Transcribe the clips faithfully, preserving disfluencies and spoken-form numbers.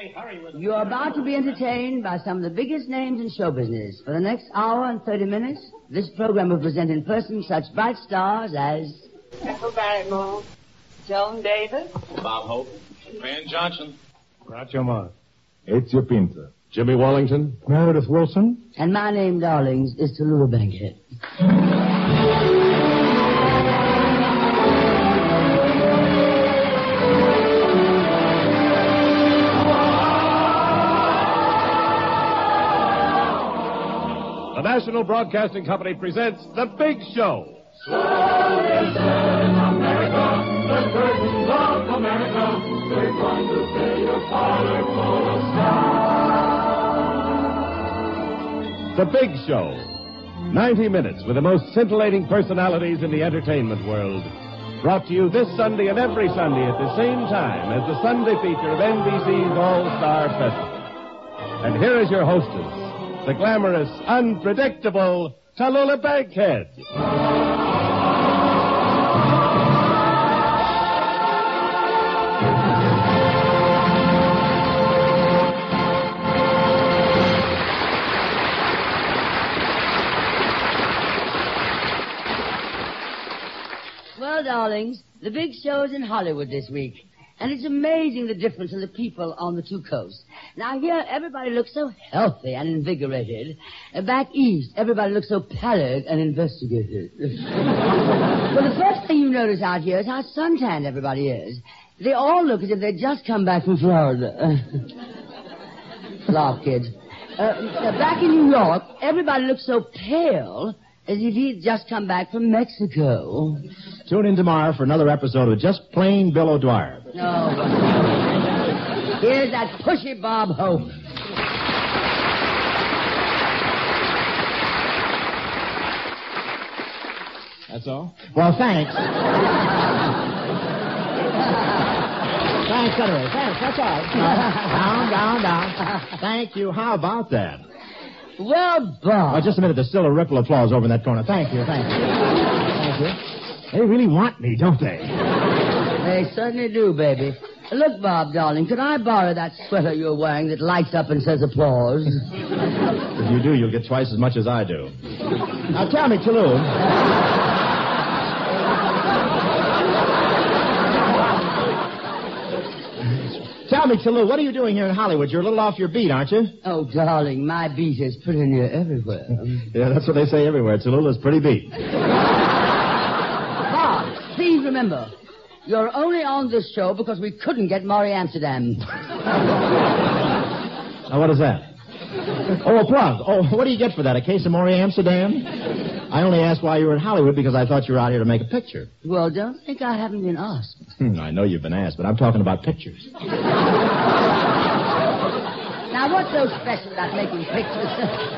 Hey, hurry with it. You're about to be entertained by some of the biggest names in show business. For the next hour and thirty minutes, this program will present in person such bright stars as... Ethel Barrymore, Joan Davis, Bob Hope, Van Johnson, Groucho Marx, Ezio Pinto, Jimmy Wallington, Meredith Wilson. And my name, darlings, is Tallulah Bankhead. The National Broadcasting Company presents The Big Show. America, the curtains of America, they're going to see a parlor full of stars. The Big Show. ninety minutes with the most scintillating personalities in the entertainment world. Brought to you this Sunday and every Sunday at the same time as the Sunday feature of N B C's All-Star Festival. And here is your hostess, the glamorous, unpredictable Tallulah Bankhead. Well, darlings, the big show is in Hollywood this week. And it's amazing the difference in the people on the two coasts. Now, here, everybody looks so healthy and invigorated. Uh, back east, everybody looks so pallid and investigated. Well, the first thing you notice out here is how suntanned everybody is. They all look as if they'd just come back from Florida. Laugh, kids. Uh, uh, back in New York, everybody looks so pale as if he'd just come back from Mexico. Tune in tomorrow for another episode of Just Plain Bill O'Dwyer. No. Here's that pushy Bob Hope. That's all? Well, thanks. Thanks, anyway. Thanks, that's all. Down, down, down. Thank you. How about that? Well, Bob. Oh, just a minute. There's still a ripple of applause over in that corner. Thank you, thank you. Thank you. They really want me, don't they? They certainly do, baby. Look, Bob, darling, could I borrow that sweater you're wearing that lights up and says applause? If you do, you'll get twice as much as I do. Now, tell me, Tallulah. Tell me, Tallulah, what are you doing here in Hollywood? You're a little off your beat, aren't you? Oh, darling, my beat is pretty near everywhere. Yeah, that's what they say everywhere. Tallulah's pretty beat. Bob, please remember, you're only on this show because we couldn't get Maury Amsterdam. Now, what is that? Oh, a plug. Oh, what do you get for that? A case of Maury Amsterdam? I only asked why you were in Hollywood because I thought you were out here to make a picture. Well, don't think I haven't been asked. Hmm, I know you've been asked, but I'm talking about pictures. Now, what's so special about making pictures?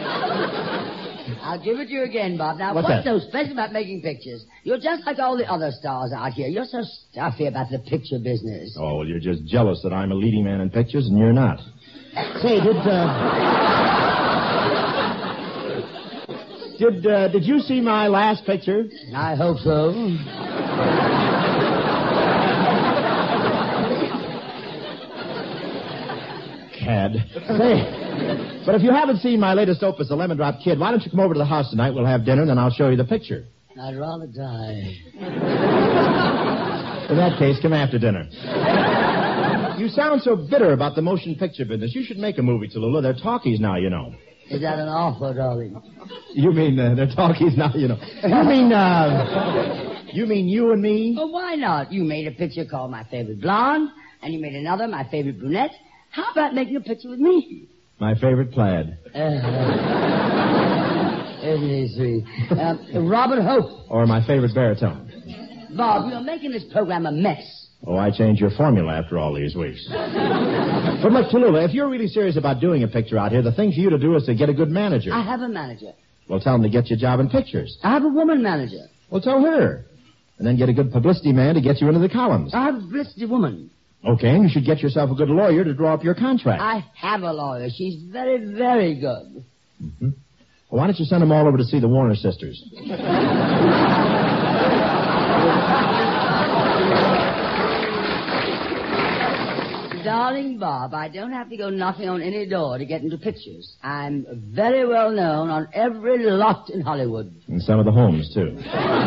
I'll give it to you again, Bob. Now, what's, what's that? so special about making pictures? You're just like all the other stars out here. You're so stuffy about the picture business. Oh, well, you're just jealous that I'm a leading man in pictures and you're not. Say, did, uh... Did, uh, did you see my last picture? I hope so. Cad. Say, but if you haven't seen my latest opus, The Lemon Drop Kid, why don't you come over to the house tonight? We'll have dinner, and then I'll show you the picture. I'd rather die. In that case, come after dinner. You sound so bitter about the motion picture business. You should make a movie, Tallulah. They're talkies now, you know. Is that an offer, darling? You mean uh, they're talkies now, you know. You mean, uh... You mean you and me? Well, why not? You made a picture called My Favorite Blonde, and you made another, My Favorite Brunette. How about making a picture with me? My favorite plaid. Uh, isn't he sweet? Uh, Robert Hope. Or my favorite baritone. Bob, you're making this program a mess. Oh, I changed your formula after all these weeks. But look, Tallulah, if you're really serious about doing a picture out here, the thing for you to do is to get a good manager. I have a manager. Well, tell him to get you a job in pictures. I have a woman manager. Well, tell her. And then get a good publicity man to get you into the columns. I have a publicity woman. Okay, and you should get yourself a good lawyer to draw up your contract. I have a lawyer. She's very, very good. Mm-hmm. Well, why don't you send them all over to see the Warner sisters? darling Bob, I don't have to go knocking on any door to get into pictures. I'm very well known on every lot in Hollywood. And some of the homes, too.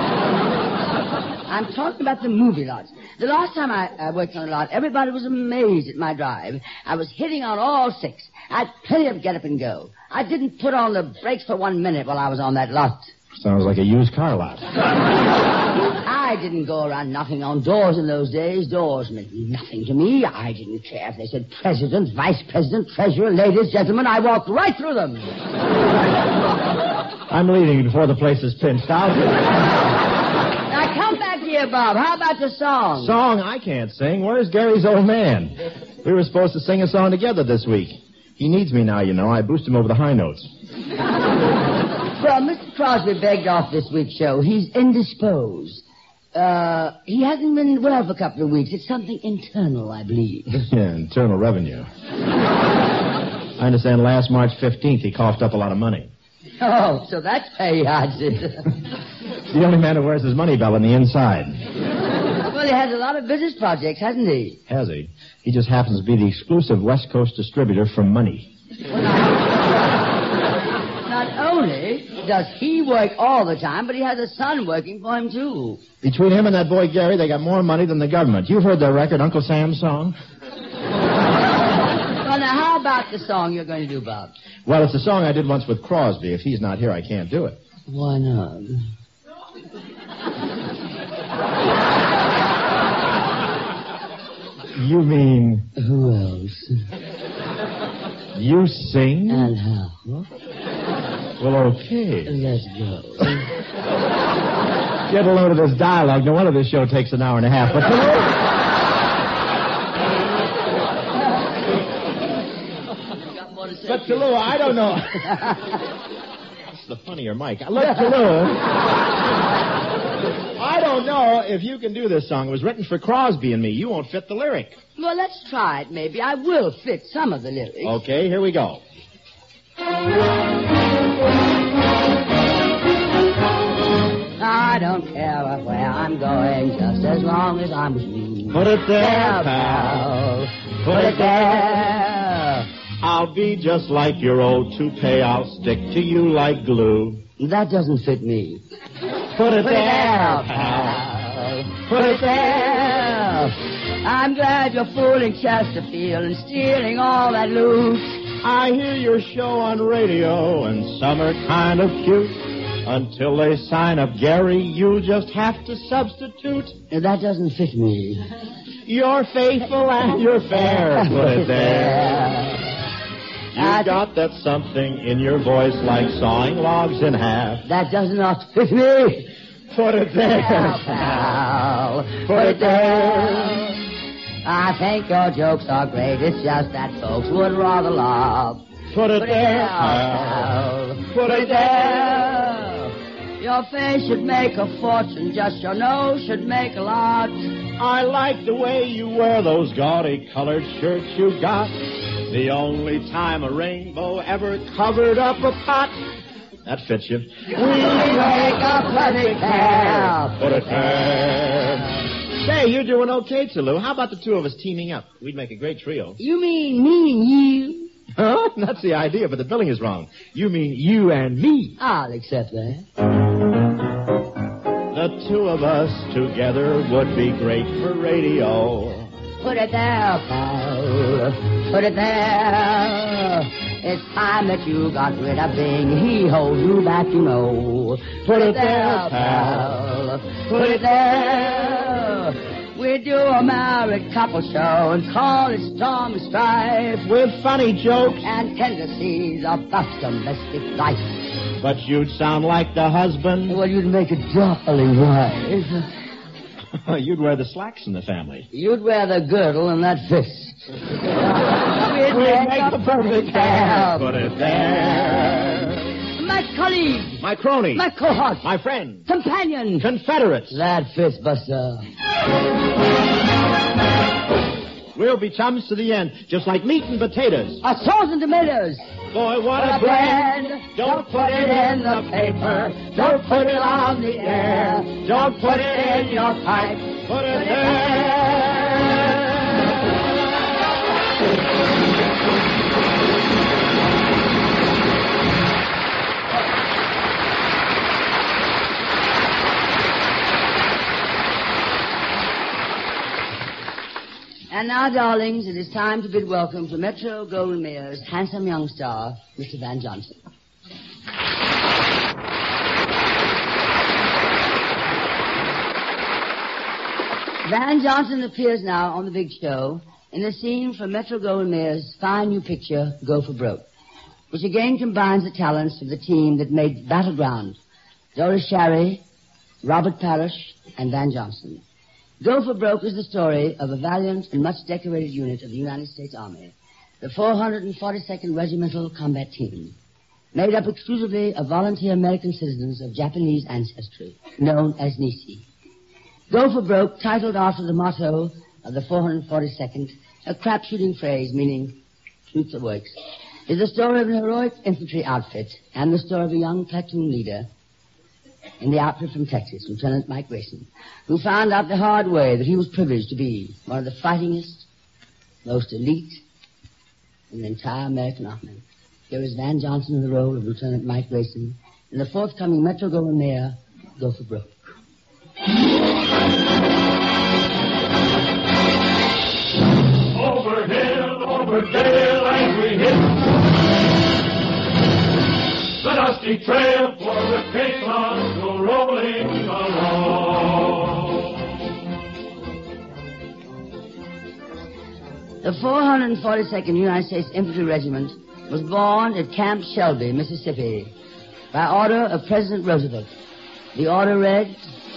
I'm talking about the movie lots. The last time I, I worked on a lot, everybody was amazed at my drive. I was hitting on all six. I had plenty of get up and go. I didn't put on the brakes for one minute while I was on that lot. Sounds like a used car lot. I didn't go around knocking on doors in those days. Doors meant nothing to me. I didn't care if they said president, vice president, treasurer, ladies, gentlemen. I walked right through them. I'm leaving before the place is pinched out. Now, come back here, Bob. How about the song? Song? I can't sing. Where's Gary's old man? We were supposed to sing a song together this week. He needs me now, you know. I boost him over the high notes. Well, Mister Crosby begged off this week's show. He's indisposed. Uh, he hasn't been well for a couple of weeks. It's something internal, I believe. Yeah, internal revenue. I understand last March fifteenth he coughed up a lot of money. Oh, so that's how he hides it. He's the only man who wears his money belt on the inside. Well, he has a lot of business projects, hasn't he? Has he? He just happens to be the exclusive West Coast distributor for money. Well, not, not only does he work all the time, but he has a son working for him, too. Between him and that boy Gary, they got more money than the government. You've heard their record, Uncle Sam's song? Well, now, how about the song you're going to do, Bob? Well, it's a song I did once with Crosby. If he's not here, I can't do it. Why not? You mean... Who else? You sing? And how? Well, okay. Let's go. Get a load of this dialogue. No wonder this show takes an hour and a half. But Toulouse... But Toulouse, I don't know. That's the funnier mic. Look, Toulouse... I don't know if you can do this song. It was written for Crosby and me. You won't fit the lyric. Well, let's try it, maybe. I will fit some of the lyrics. Okay, here we go. I don't care where I'm going, just as long as I'm with you. Put it there, There, pal. Put it there. I'll be just like your old toupee. I'll stick to you like glue. That doesn't fit me. Put it Put it there, there, pal. Put it there. I'm glad you're fooling Chesterfield and stealing all that loot. I hear your show on radio, and some are kind of cute. Until they sign up, Gary, you'll just have to substitute. That doesn't fit me. You're faithful and you're fair. Put it there. You've got that something in your voice like sawing logs in half. That does not fit me. Put it there, pal. Put it there. I think your jokes are great. It's just that folks would rather laugh. Put it Put it there, there, pal. pal. Put it there. Your face should make a fortune. Just your nose should make a lot. I like the way you wear those gaudy colored shirts you got. The only time a rainbow ever covered up a pot. That fits you. We make a perfect pair. Put it there. Say, you're doing okay, Toulouse. How about the two of us teaming up? We'd make a great trio. You mean me and you? Huh? That's the idea, but the billing is wrong. You mean you and me. I'll accept that. The two of us together would be great for radio. Put it there, pal. Put it there. It's time that you got rid of being he holds you back, you know. Put it there, pal. Put it there. We do a married couple show and call it Storm and Strife. With funny jokes and tendencies about domestic life. But you'd sound like the husband. Well, you'd make a darling wife. You'd wear the slacks in the family. You'd wear the girdle and that fist. We'd, We'd make, make a the perfect pair. Put it there. My colleague. My crony. My cohort. My friend. Companion. Confederates. That fist buster. We'll be chums to the end, just like meat and potatoes. A sauce and tomatoes. Boy, what a brand. brand. Don't put it in the paper. Don't put it on the air. Don't put it in your pipe. Put it there. And now, darlings, it is time to bid welcome to Metro Goldwyn Mayer's handsome young star, Mister Van Johnson. Van Johnson appears now on the big show in a scene from Metro Goldwyn Mayer's fine new picture, Go for Broke, which again combines the talents of the team that made Battleground, Doris Sharry, Robert Parrish, and Van Johnson. Go for Broke is the story of a valiant and much decorated unit of the United States Army, the four hundred forty-second Regimental Combat Team, made up exclusively of volunteer American citizens of Japanese ancestry, known as Nisi. Go for Broke, titled after the motto of the four hundred forty-second, a crap-shooting phrase meaning truth that works, is the story of an heroic infantry outfit and the story of a young platoon leader in the outfit from Texas, Lieutenant Mike Grayson, who found out the hard way that he was privileged to be one of the fightingest, most elite in the entire American Army. Here is Van Johnson in the role of Lieutenant Mike Grayson in the forthcoming Metro Goldwyn Mayer, Go for Broke. Over hill, over dale, and we hit the dusty trail for the caissons go rolling along. The four hundred forty-second United States Infantry Regiment was born at Camp Shelby, Mississippi, by order of President Roosevelt. The order read,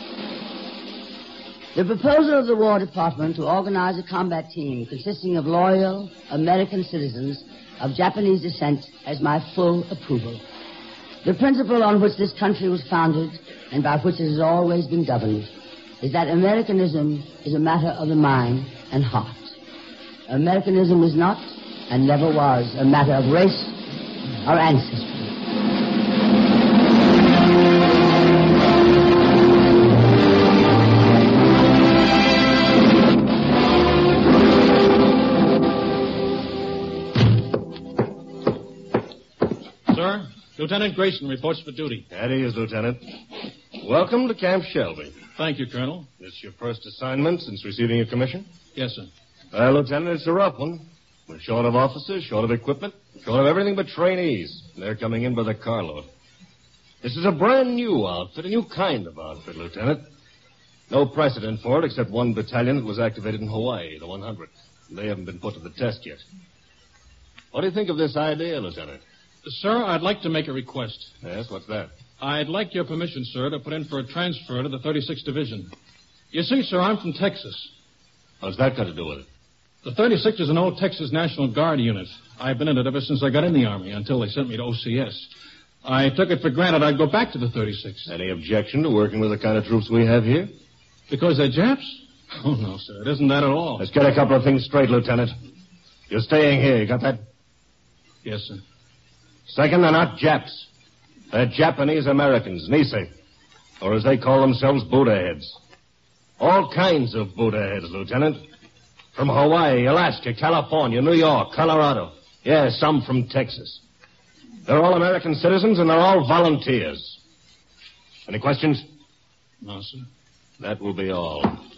the proposal of the War Department to organize a combat team consisting of loyal American citizens of Japanese descent has my full approval. The principle on which this country was founded and by which it has always been governed is that Americanism is a matter of the mind and heart. Americanism is not and never was a matter of race or ancestry. Sir, Lieutenant Grayson reports for duty. That he is, Lieutenant. Welcome to Camp Shelby. Thank you, Colonel. This your first assignment since receiving your commission? Yes, sir. Well, Lieutenant, it's a rough one. We're short of officers, short of equipment, short of everything but trainees. They're coming in by the carload. This is a brand new outfit, a new kind of outfit, Lieutenant. No precedent for it except one battalion that was activated in Hawaii, the one hundred. They haven't been put to the test yet. What do you think of this idea, Lieutenant? Sir, I'd like to make a request. Yes, what's that? I'd like your permission, sir, to put in for a transfer to the thirty-sixth Division. You see, sir, I'm from Texas. What's that got to do with it? The thirty-sixth is an old Texas National Guard unit. I've been in it ever since I got in the Army, until they sent me to O C S. I took it for granted I'd go back to the thirty-sixth. Any objection to working with the kind of troops we have here? Because they're Japs? Oh, no, sir, it isn't that at all. Let's get a couple of things straight, Lieutenant. You're staying here, you got that? Yes, sir. Second, they're not Japs. They're Japanese Americans, Nisi. Or as they call themselves, Buddha heads. All kinds of Buddha heads, Lieutenant. From Hawaii, Alaska, California, New York, Colorado. Yes, some from Texas. They're all American citizens and they're all volunteers. Any questions? No, sir. That will be all.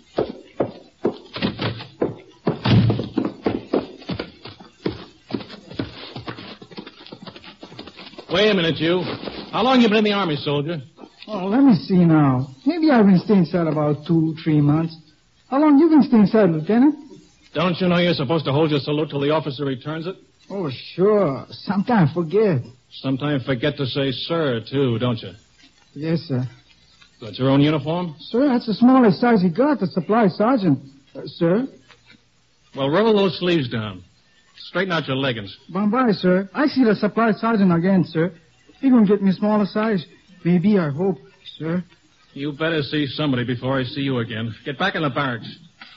Wait a minute, you. How long you been in the Army, soldier? Oh, let me see now. Maybe I've been staying inside about two, three months. How long you been staying inside, Lieutenant? Don't you know you're supposed to hold your salute till the officer returns it? Oh, sure. Sometimes forget. Sometimes forget to say sir, too, don't you? Yes, sir. Got your own uniform? Sir, that's the smallest size he got, the supply sergeant. Uh, sir? Well, roll those sleeves down. Straighten out your leggings. Bye-bye, sir. I see the supply sergeant again, sir. He gonna get me a smaller size. Maybe, I hope, sir. You better see somebody before I see you again. Get back in the barracks.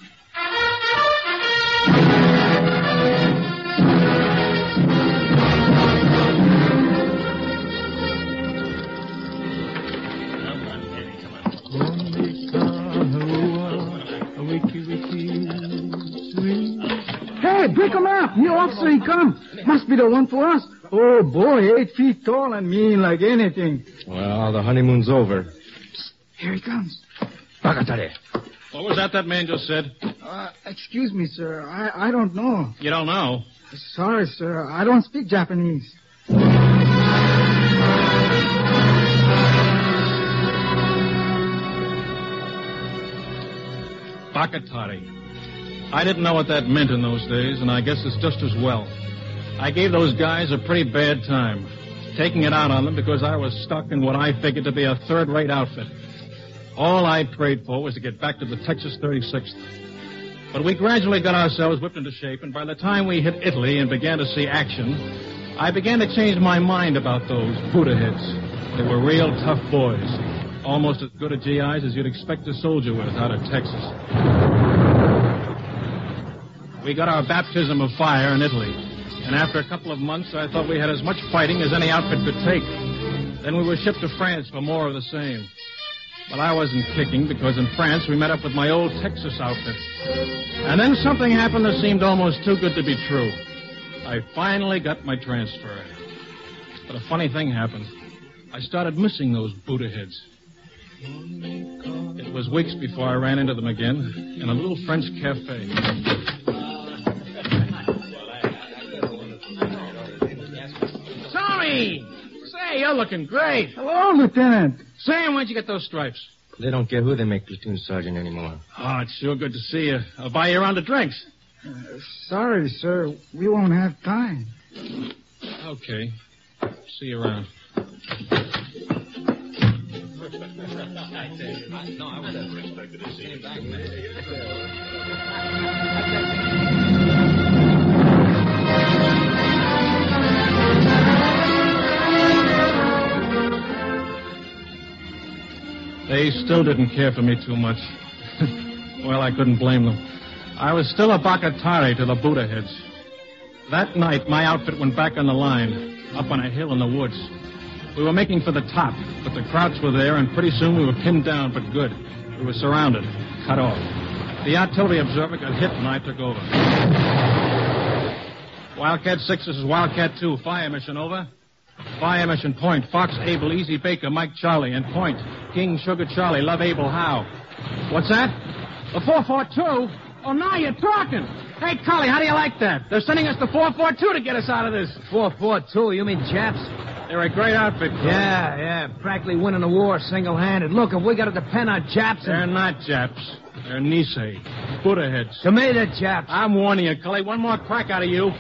Hey, pick him up. New officer, he come. Must be the one for us. Oh, boy, eight feet tall and mean like anything. Well, the honeymoon's over. Psst, here he comes. Bakatare. What was that that man just said? Uh, excuse me, sir. I, I don't know. You don't know? Sorry, sir. I don't speak Japanese. Bakatari. I didn't know what that meant in those days, and I guess it's just as well. I gave those guys a pretty bad time, taking it out on them because I was stuck in what I figured to be a third-rate outfit. All I prayed for was to get back to the Texas thirty-sixth. But we gradually got ourselves whipped into shape, and by the time we hit Italy and began to see action, I began to change my mind about those Buddha heads. They were real tough boys, almost as good at G Is as you'd expect a soldier with out of Texas. We got our baptism of fire in Italy, and after a couple of months, I thought we had as much fighting as any outfit could take. Then we were shipped to France for more of the same. But I wasn't kicking, because in France we met up with my old Texas outfit. And then something happened that seemed almost too good to be true. I finally got my transfer. But a funny thing happened. I started missing those Buddha heads. It was weeks before I ran into them again in a little French cafe. Tommy! Say, you're looking great. Hello, Lieutenant. Sam, where'd you get those stripes? They don't care who they make platoon sergeant anymore. Oh, it's sure good to see you. I'll buy you a round of drinks. Uh, sorry, sir. We won't have time. Okay. See you around. They still didn't care for me too much. Well, I couldn't blame them. I was still a Bakatari to the Buddha heads. That night, my outfit went back on the line, up on a hill in the woods. We were making for the top, but the Krauts were there, and pretty soon we were pinned down, but good. We were surrounded, cut off. The artillery observer got hit, and I took over. Wildcat six, this is Wildcat two. Fire mission, over. Fire mission, point. Fox, Abel, Easy Baker, Mike, Charlie, and point. King, Sugar, Charlie, Love, Abel, Howe. What's that? The four four two? Oh, now you're talking. Hey, Collie, how do you like that? They're sending us the four four two to get us out of this. four four two, you mean Japs? They're a great outfit, Collie. Yeah, yeah, practically winning the war single-handed. Look, if we got to depend on Japs... They're not Japs. They're Nisei. Buddha heads. Tomato Japs. I'm warning you, Collie. One more crack out of you.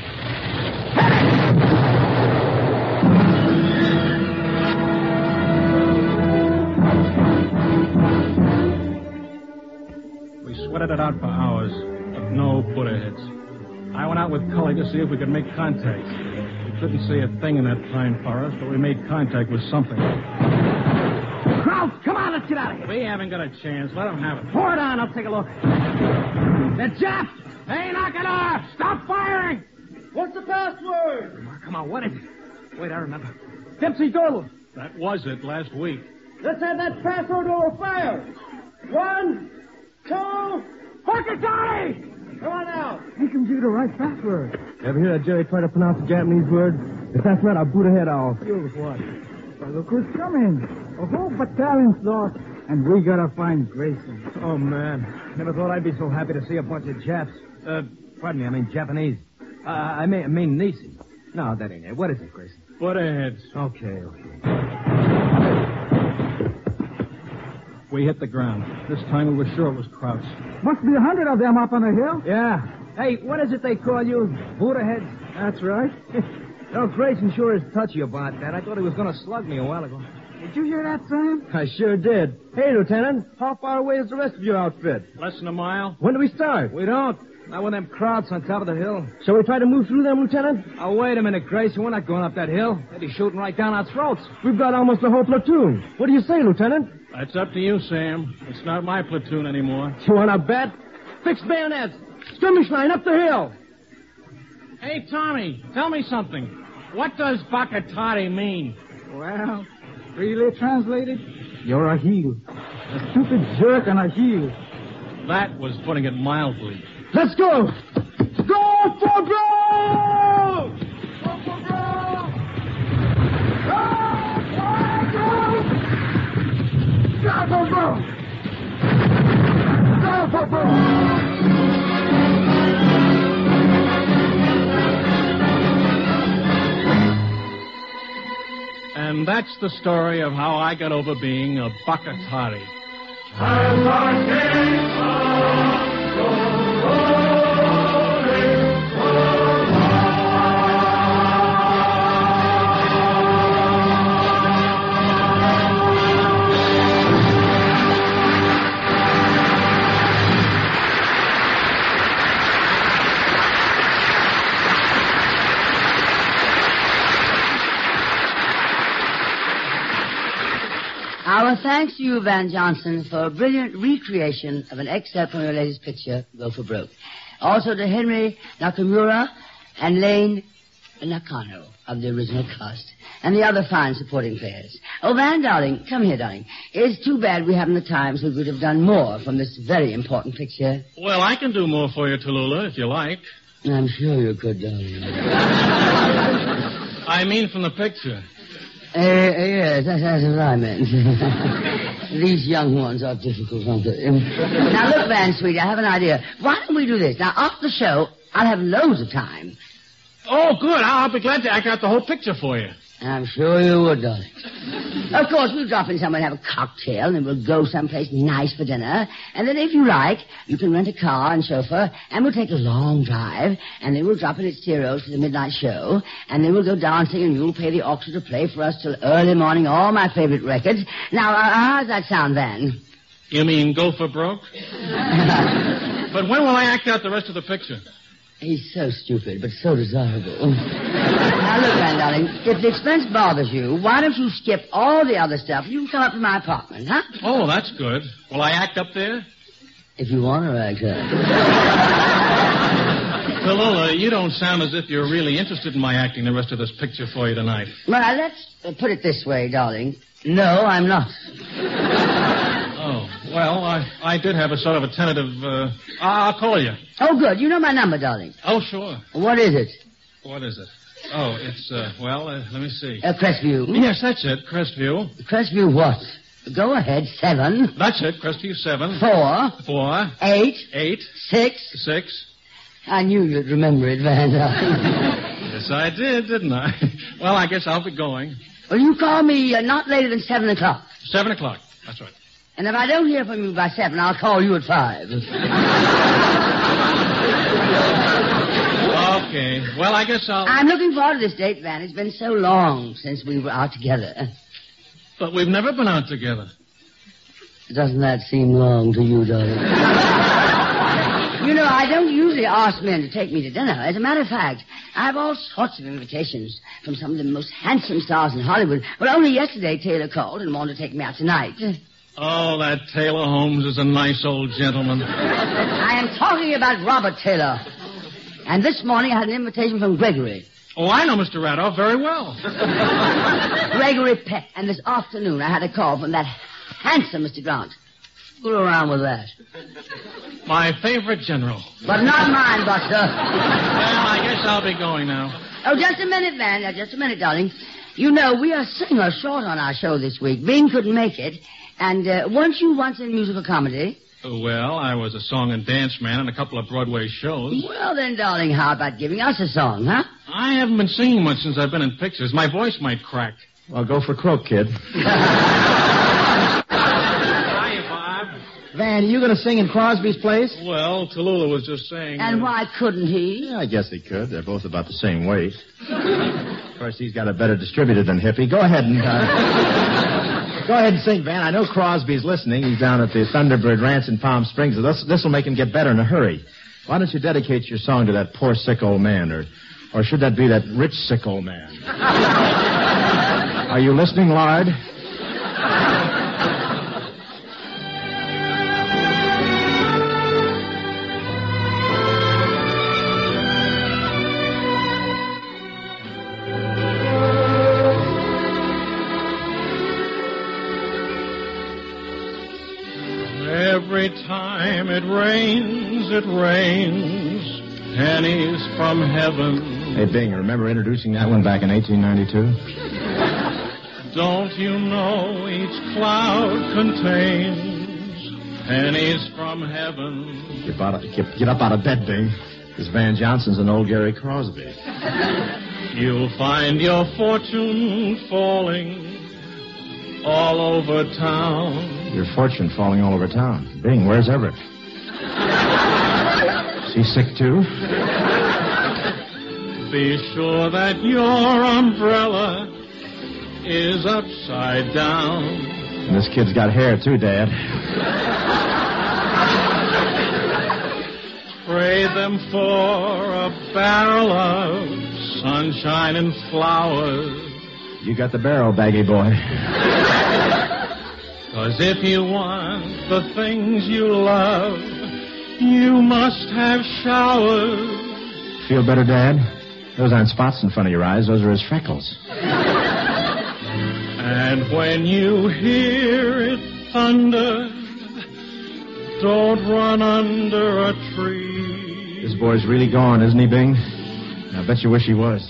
Sweated it out for hours, but no Buddha heads. I went out with Cully to see if we could make contact. We couldn't see a thing in that pine forest, but we made contact with something. Kraut, come on, let's get out of here. We haven't got a chance. Let them have it. Pour it on, I'll take a look. The Japs! Hey, knock it off! Stop firing! What's the password? Come on, come on, what is it? Wait, I remember. Dempsey Dolan. That was it last week. Let's have that password over fire. One... Two, Bakatari! Come on now. He can give you the right password. Ever hear that Jerry try to pronounce a Japanese word? If that's not our Buddha head, I'll feel with what? Well, look who's coming. A whole battalion's lost, and we gotta find Grayson. Oh, man. Never thought I'd be so happy to see a bunch of Japs. Uh, pardon me, I mean Japanese. Uh, I mean, I mean Nisi. No, that ain't it. What is it, Grayson? Buddha heads. Okay, okay. We hit the ground. This time we were sure it was Krauts. Must be a hundred of them up on the hill. Yeah. Hey, what is it they call you? Buddha heads? That's right. No, Grayson sure is touchy about that. I thought he was going to slug me a while ago. Did you hear that, Sam? I sure did. Hey, Lieutenant, how far away is the rest of your outfit? Less than a mile. When do we start? We don't. Not with them Krauts on top of the hill. Shall we try to move through them, Lieutenant? Oh, wait a minute, Grayson. We're not going up that hill. They'd be shooting right down our throats. We've got almost a whole platoon. What do you say, Lieutenant? That's up to you, Sam. It's not my platoon anymore. You want to bet? Fix bayonets. Skirmish line up the hill. Hey, Tommy, tell me something. What does Bakatari mean? Well, really translated, you're a heel. A stupid jerk and a heel. That was putting it mildly. Let's go! Go for broke! Go for broke! Go for broke! Go for broke! that's the story of how I got over being a buckatari. As our king comes rolling, Our thanks to you, Van Johnson, for a brilliant recreation of an excerpt from your latest picture, Go for Broke. Also to Henry Nakamura and Lane Nakano of the original cast, and the other fine supporting players. Oh, Van, darling, come here, darling. It's too bad we haven't the time, so we could have done more from this very important picture. Well, I can do more for you, Tallulah, if you like. I'm sure you could, darling. I mean from the picture. Uh, yes, that's, that's what I meant. These young ones are difficult, aren't they? Now, look, Van, sweetie, I have an idea. Why don't we do this? Now, after the show, I'll have loads of time. Oh, good. I'll be glad to act out the whole picture for you. I'm sure you would, darling. Of course, we'll drop in somewhere and have a cocktail, and then we'll go someplace nice for dinner. And then, if you like, you can rent a car and chauffeur, and we'll take a long drive, and then we'll drop in at Ciro's for the midnight show, and then we'll go dancing, and you'll pay the orchestra to play for us till early morning, all my favorite records. Now, uh, how's that sound, Van? You mean go for broke? But when will I act out the rest of the picture? He's so stupid, but so desirable. Now, look, Van, darling, if the expense bothers you, why don't you skip all the other stuff? You can come up to my apartment, huh? Oh, that's good. Will I act up there? If you want to act up. Tallulah, you don't sound as if you're really interested in my acting the rest of this picture for you tonight. Well, let's uh, put it this way, darling. No, I'm not. Oh, well, I, I did have a sort of a tentative, uh, I'll call you. Oh, good. You know my number, darling. Oh, sure. What is it? What is it? Oh, it's, uh, well, uh, let me see. Uh, Crestview. Yes, that's it, Crestview. Crestview what? Go ahead, seven. That's it, Crestview seven. Four. Four. Eight. Eight. Six. Six. I knew you'd remember it, Van. Yes, I did, didn't I? Well, I guess I'll be going. Well, you call me uh, not later than seven o'clock. Seven o'clock. That's right. And if I don't hear from you by seven, I'll call you at five. Okay. Well, I guess I'll... I'm looking forward to this date, Van. It's been so long since we were out together. But we've never been out together. Doesn't that seem long to you, darling? You know, I don't usually ask men to take me to dinner. As a matter of fact, I have all sorts of invitations from some of the most handsome stars in Hollywood. But only yesterday, Taylor called and wanted to take me out tonight. Oh, that Taylor Holmes is a nice old gentleman. I am talking about Robert Taylor. And this morning I had an invitation from Gregory. Oh, I know Mister Radoff very well. Gregory Peck. And this afternoon I had a call from that handsome Mister Grant. Fool around with that. My favorite general. But not mine, Buster. Well, I guess I'll be going now. Oh, just a minute, man. Now, just a minute, darling. You know, we are singer short on our show this week. Bean couldn't make it. And uh, weren't you once in musical comedy? Well, I was a song and dance man in a couple of Broadway shows. Well, then, darling, how about giving us a song, huh? I haven't been singing much since I've been in pictures. My voice might crack. Well, go for croak, kid. Van, are you going to sing in Crosby's place? Well, Tallulah was just saying... And uh, why couldn't he? Yeah, I guess he could. They're both about the same weight. Of course, he's got a better distributor than Hippie. Go ahead and... Uh, go ahead and sing, Van. I know Crosby's listening. He's down at the Thunderbird Ranch in Palm Springs. This, this will make him get better in a hurry. Why don't you dedicate your song to that poor sick old man? Or, or should that be that rich sick old man? Are you listening, Lard? Every time it rains, it rains pennies from heaven. Hey, Bing, remember introducing that one back in eighteen ninety-two? Don't you know each cloud contains pennies from heaven? Get, out of, get, get up out of bed, Bing. This Van Johnson's an old Gary Crosby. You'll find your fortune falling all over town. Your fortune falling all over town. Bing, where's Everett? Is he sick, too? Be sure that your umbrella is upside down. And this kid's got hair, too, Dad. Trade them for a barrel of sunshine and flowers. You got the barrel, baggy boy. 'Cause if you want the things you love, you must have showers. Feel better, Dad? Those aren't spots in front of your eyes. Those are his freckles. And when you hear it thunder, don't run under a tree. This boy's really gone, isn't he, Bing? I bet you wish he was.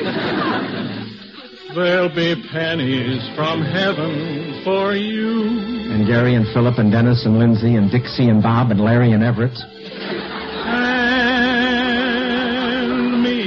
There'll be pennies from heaven for you. And Gary and Philip and Dennis and Lindsay and Dixie and Bob and Larry and Everett. And me.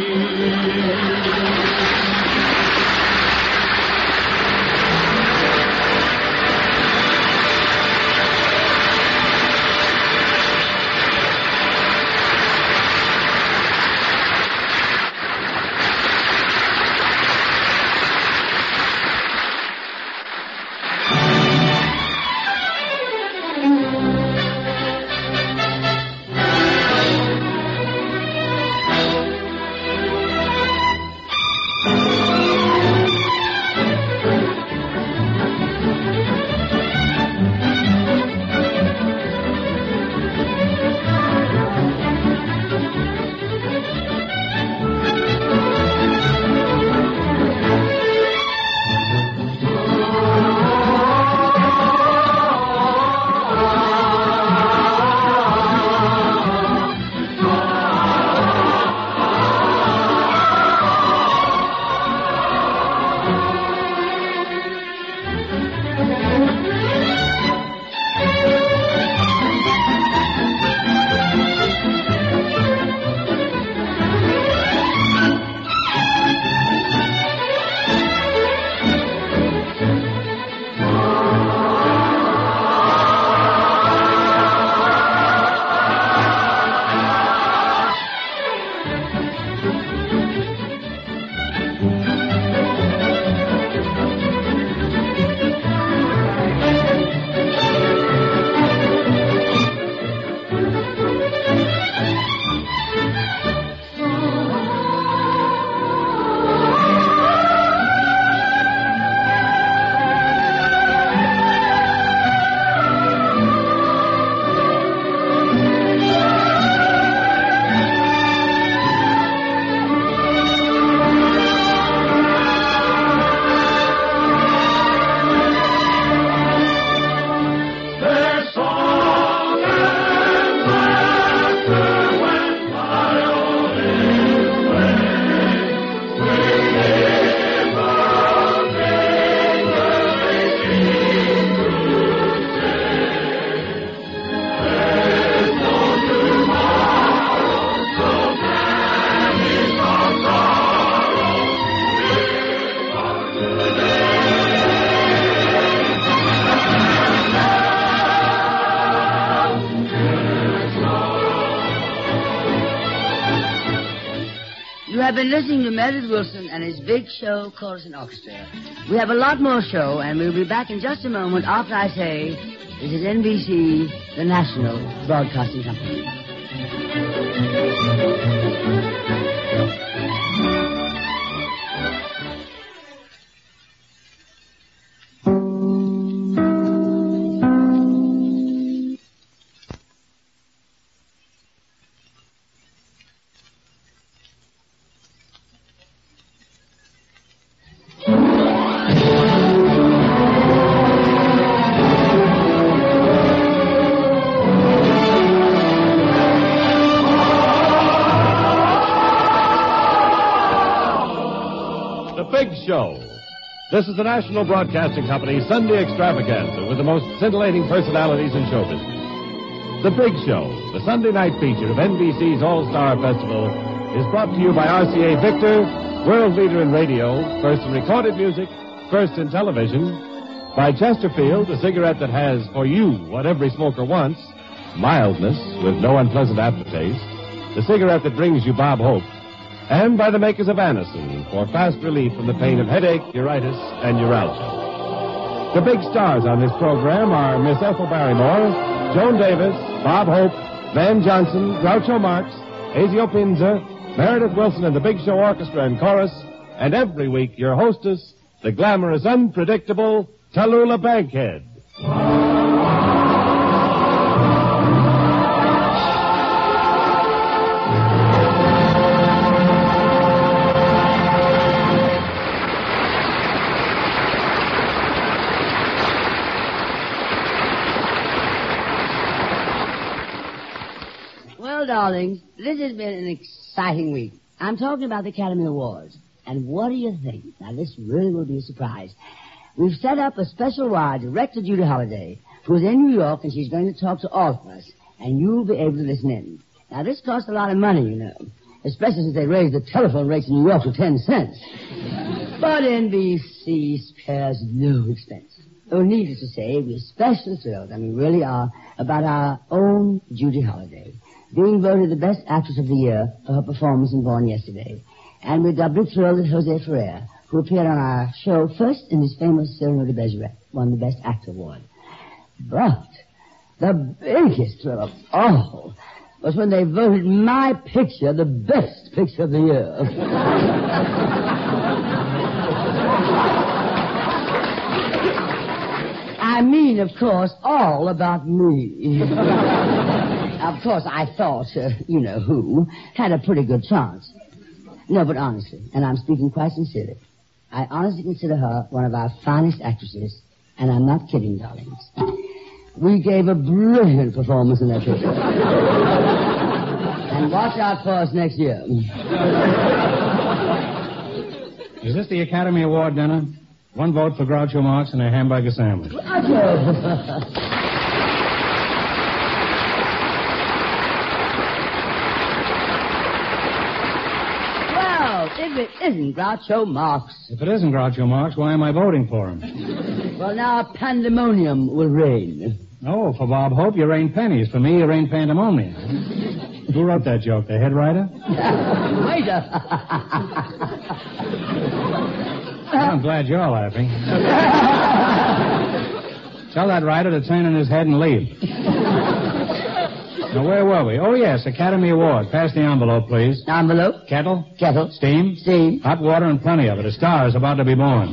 You have been listening to Meredith Wilson and his big show, Chorus and Orchestra. We have a lot more show, and we'll be back in just a moment after I say, this is N B C, the National Broadcasting Company. Show. This is the National Broadcasting Company Sunday Extravaganza with the most scintillating personalities in show business. The Big Show, the Sunday night feature of N B C's All-Star Festival, is brought to you by R C A Victor, world leader in radio, first in recorded music, first in television, By Chesterfield, the cigarette that has for you what every smoker wants, mildness with no unpleasant aftertaste, the cigarette that brings you Bob Hope. And by the makers of Anacin for fast relief from the pain of headache, neuritis, and neuralgia. The big stars on this program are Miss Ethel Barrymore, Joan Davis, Bob Hope, Van Johnson, Groucho Marx, Ezio Pinza, Meredith Wilson and the Big Show Orchestra and Chorus, and every week your hostess, the glamorous, unpredictable Tallulah Bankhead. Well, darlings, this has been an exciting week. I'm talking about the Academy Awards. And what do you think? Now, this really will be a surprise. We've set up a special ride direct to Judy Holliday, who's in New York, and she's going to talk to all of us. And you'll be able to listen in. Now, this costs a lot of money, you know, especially since they raised the telephone rates in New York to ten cents. But N B C spares no expense. Oh, needless to say, we're especially thrilled, and we really are, about our own Judy Holliday, being voted the best actress of the year for her performance in Born Yesterday. And we're doubly thrilled that Jose Ferrer, who appeared on our show first in his famous Cyrano de Bergerac, won the Best Actor award. But the biggest thrill of all was when they voted my picture the best picture of the year. I mean, of course, all about me. Of course, I thought, uh, you know who, had a pretty good chance. No, but honestly, and I'm speaking quite sincerely, I honestly consider her one of our finest actresses, and I'm not kidding, darlings. We gave a brilliant performance in that picture. And watch out for us next year. Is this the Academy Award dinner? One vote for Groucho Marx and a hamburger sandwich. Groucho! If it isn't Groucho Marx. If it isn't Groucho Marx, why am I voting for him? Well, now pandemonium will reign. Oh, for Bob Hope, you rain pennies. For me, you rain pandemonium. Who wrote that joke? The head writer? Waiter. Well, I'm glad you're laughing. Tell that writer to turn in his head and leave. Now, where were we? Oh, yes, Academy Award. Pass the envelope, please. Envelope? Kettle? Kettle. Steam? Steam. Hot water and plenty of it. A star is about to be born.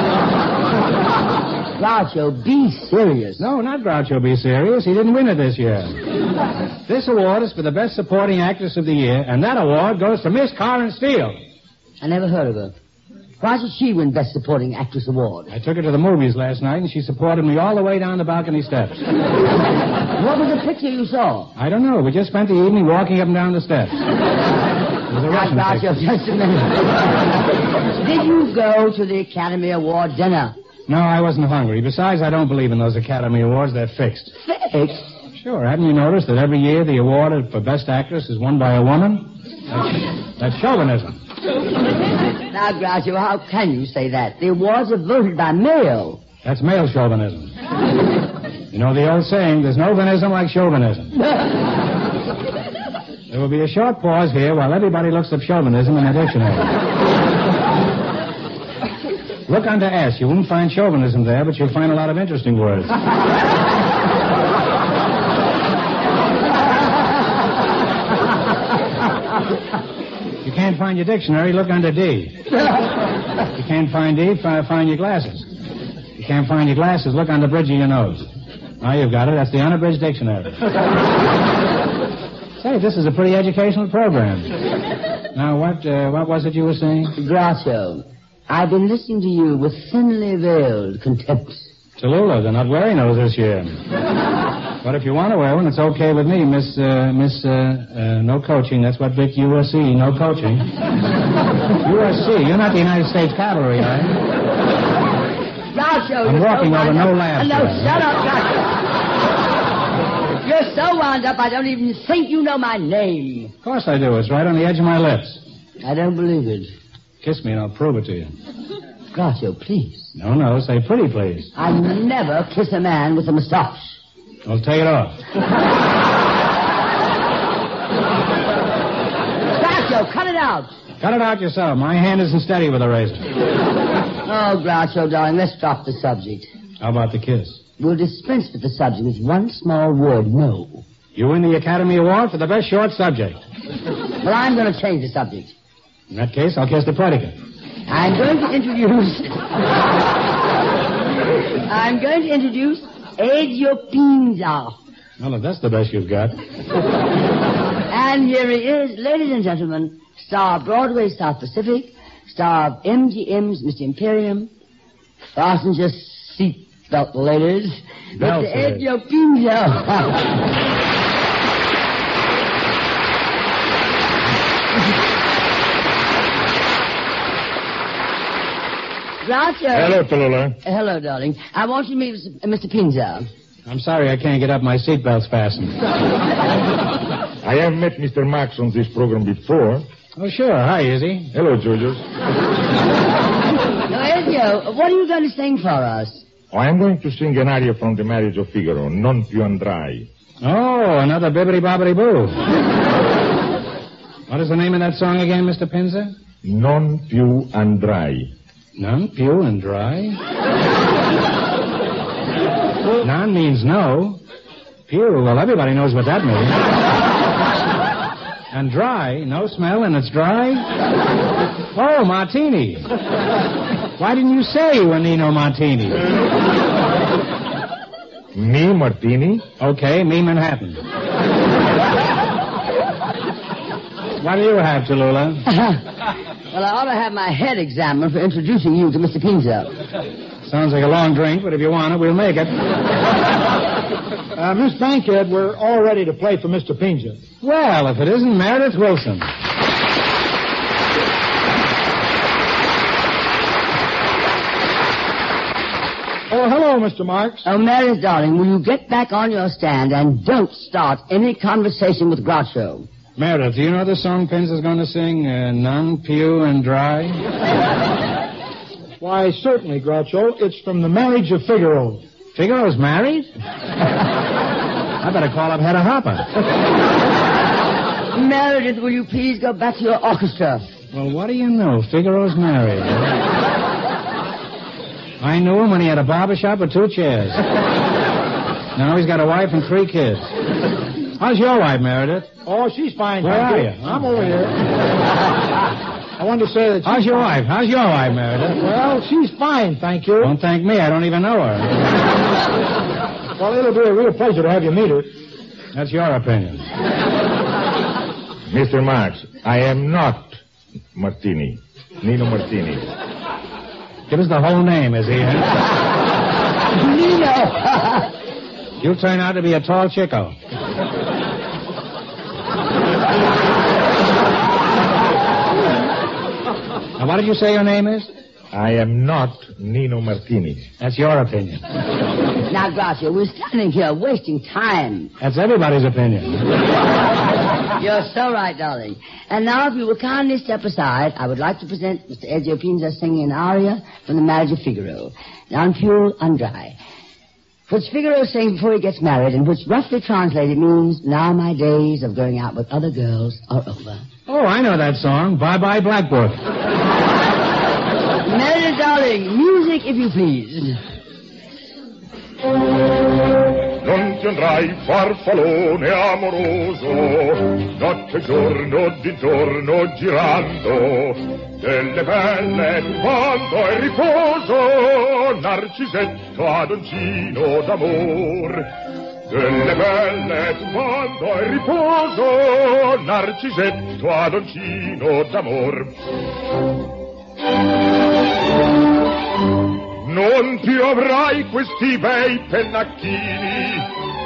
Groucho, be serious. No, not Groucho, be serious. He didn't win it this year. This award is for the Best Supporting Actress of the Year, and that award goes to Miss Karen Steele. I never heard of her. Why should she win Best Supporting Actress Award? I took her to the movies last night, and she supported me all the way down the balcony steps. What was the picture you saw? I don't know. We just spent the evening walking up and down the steps. It was a Russian Groucho, just a minute. Did you go to the Academy Award dinner? No, I wasn't hungry. Besides, I don't believe in those Academy Awards. They're fixed. Fixed? Sure. Haven't you noticed that every year the award for Best Actress is won by a woman? That's, that's chauvinism. Now, Groucho, how can you say that? The awards are voted by male. That's male chauvinism. You know the old saying, there's no venism like chauvinism. There will be a short pause here while everybody looks up chauvinism in the dictionary. Look under S. You won't find chauvinism there, but you'll find a lot of interesting words. You can't find your dictionary, look under D. You can't find D, find your glasses. You can't find your glasses, look on the bridge of your nose. Now you've got it. That's the unabridged dictionary. Say, this is a pretty educational program. Now, what uh, what was it you were saying? Groucho, I've been listening to you with thinly veiled contempt. Tallulah, they're not wearing those this year. But if you want to wear one, it's okay with me, Miss, uh, Miss, uh, uh, no coaching. That's what Vic, U S C, no coaching. U S C, you're not the United States Cavalry, are you? Groucho, I'm you're walking so over no up. laughs. No, shut up, Groucho. You're so wound up, I don't even think you know my name. Of course I do. It's right on the edge of my lips. I don't believe it. Kiss me and I'll prove it to you. Groucho, please. No, no, say pretty, please. I never kiss a man with a mustache. Well, take it off. Groucho, cut it out. Cut it out yourself. My hand isn't steady with a razor. Oh, Groucho, darling, let's drop the subject. How about the kiss? We'll dispense with the subject with one small word, no. You win the Academy Award for the best short subject. Well, I'm going to change the subject. In that case, I'll kiss the predicate. I'm going to introduce... I'm going to introduce Ezio Pinza. Well, if that's the best you've got. And here he is, ladies and gentlemen, star of Broadway South Pacific, star of M G M's Mister Imperium. Fasten your seatbelt, ladies. Belt, Mister Ezio Pinza. Groucho. Hello, Tallulah. Uh, hello, darling. I want you to meet Mister Pinza. I'm sorry I can't get up my seatbelt's fastened. I have met Mister Max on this program before. Oh, sure. Hi, Izzy. Hello, Julius. Now, Ezio, what are you going to sing for us? Oh, I'm going to sing an aria from The Marriage of Figaro, Non più andrai. Oh, another bibbidi-bobbidi-boo. What is the name of that song again, Mister Pinza? Non più andrai. Non più and dry? Non means no. Pew, well, everybody knows what that means. And dry, no smell and it's dry? Oh, martini. Why didn't you say you were Nino Martini? Me Martini? Okay, me Manhattan. What do you have, Tallulah? Well, I ought to have my head examined for introducing you to Mister Pinza. Sounds like a long drink, but if you want it, we'll make it. Uh, Miss Bankhead, we're all ready to play for Mister Pinza. Well, if it isn't Meredith Wilson. Oh, hello, Mister Marks. Oh, Meredith, darling, will you get back on your stand and don't start any conversation with Groucho? Meredith, do you know the song Pinza's going to sing, uh, Non Pew and Dry? Why, certainly, Groucho. It's from The Marriage of Figaro. Figaro's married? I better call up Hedda Hopper. Meredith, will you please go back to your orchestra? Well, what do you know? Figaro's married. I knew him when he had a barber shop with two chairs. Now he's got a wife and three kids. How's your wife, Meredith? Oh, she's fine. Where thank are you. you? I'm over here. I wanted to say that. How's your wife? How's your wife, Meredith? Well, she's fine, thank you. Don't thank me. I don't even know her. Well, it'll be a real pleasure to have you meet her. That's your opinion. Mister Max, I am not Martini. Nino Martini. Give us the whole name, is he? Nino! You turn out to be a tall chico. Now, what did you say your name is? I am not Nino Martini. That's your opinion. Now, Groucho, we're standing here wasting time. That's everybody's opinion. You're so right, darling. And now, if you will kindly step aside, I would like to present Mister Ezio Pinza singing an aria from The Marriage of Figaro, Non più andrai, which Figaro sings before he gets married, and which roughly translated means, now my days of going out with other girls are over. Oh, I know that song. Bye-bye, Blackboard. Mary, darling, music, if you please. Non ti andrai, farfallone amoroso, notte e giorno di giorno girando, delle belle turbando e riposo, narcisetto adoncino d'amor. Delle belle turbando e riposo, narcisetto adoncino d'amor. Non ti avrai questi bei pennacchini,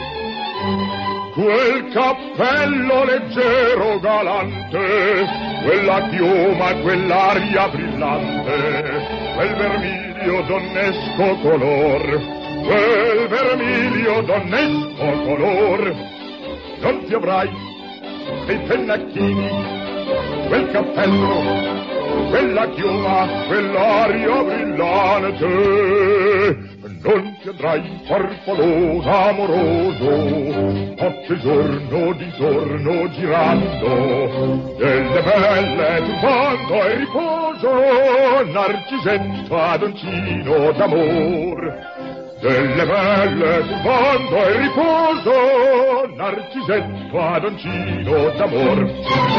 quel cappello leggero galante, quella piuma, quell'aria brillante, quel vermiglio donnesco color, quel vermiglio donnesco color. Non ti avrai quei pennacchini, quel cappello quella chioma, quell'aria brillante, non ti andrai farfallone amoroso, notte e giorno di giorno girando, delle belle turbando e riposo, narcisetto adoncino d'amor. Delle belle turbando e riposo, narcisetto adoncino d'amor.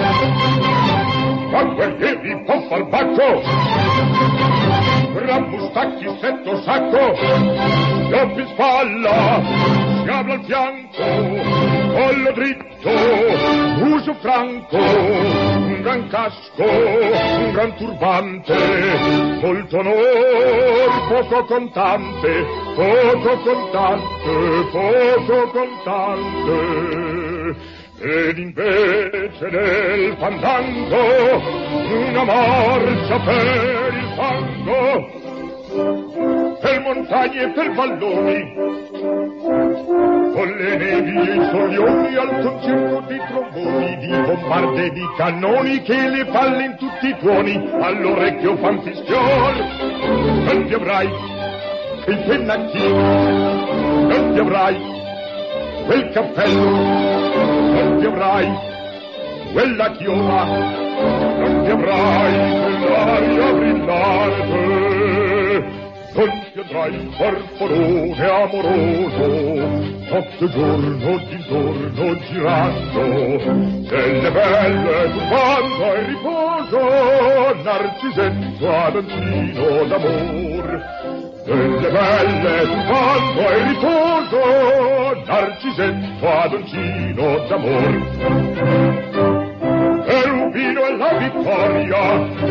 Ma quel che vi può far bacco, gran mustacchi setto sacco, schioppi in spalla, sciabla al fianco, collo dritto, muso franco, un gran casco, un gran turbante, molto onor, poco contante, poco contante, poco contante. Ed invece del fandango una marcia per il fango, per montagne e per valloni, con le nevi e i soglioni al concerto di tromboni, di bombarde e di cannoni che le palle in tutti i tuoni all'orecchio fan fischior. Non ti avrai il pennacchino, non ti avrai quel cappello, non ti avrai quella chioma, non ti avrai quell'aria brillante, non ti avrai farfallone amoroso, notte e giorno d'intorno girando, delle belle turbando e riposo, narcisetto adoncino d'amor. Delle belle turbando e riposo, narcisetto adoncino d'amor. E Rubino e la vittoria,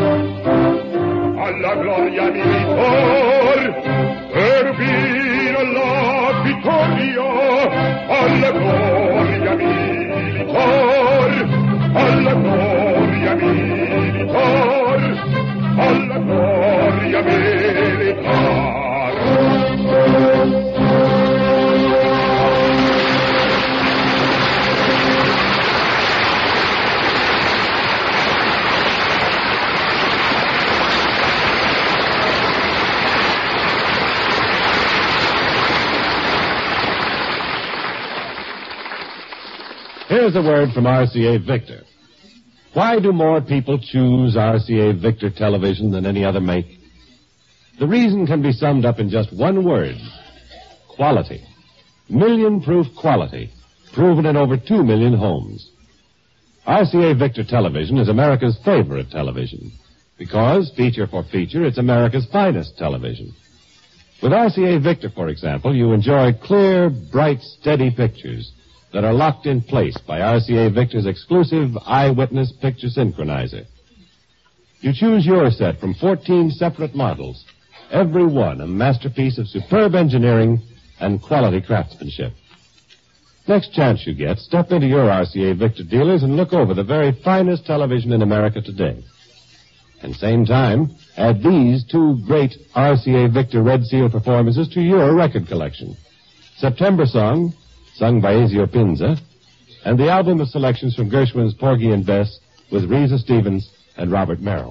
alla gloria militor. E Rubino e la vittoria, alla gloria militor. Alla gloria militor, alla gloria militor. Here's a word from R C A Victor. Why do more people choose R C A Victor television than any other make? The reason can be summed up in just one word: quality. Million-proof quality, proven in over two million homes. R C A Victor television is America's favorite television because, feature for feature, it's America's finest television. With R C A Victor, for example, you enjoy clear, bright, steady pictures that are locked in place by R C A Victor's exclusive eyewitness picture synchronizer. You choose your set from fourteen separate models, every one a masterpiece of superb engineering and quality craftsmanship. Next chance you get, step into your R C A Victor dealers and look over the very finest television in America today. And same time, add these two great R C A Victor Red Seal performances to your record collection. September Song, sung by Ezio Pinza, and the album of selections from Gershwin's Porgy and Bess with Reza Stevens and Robert Merrill.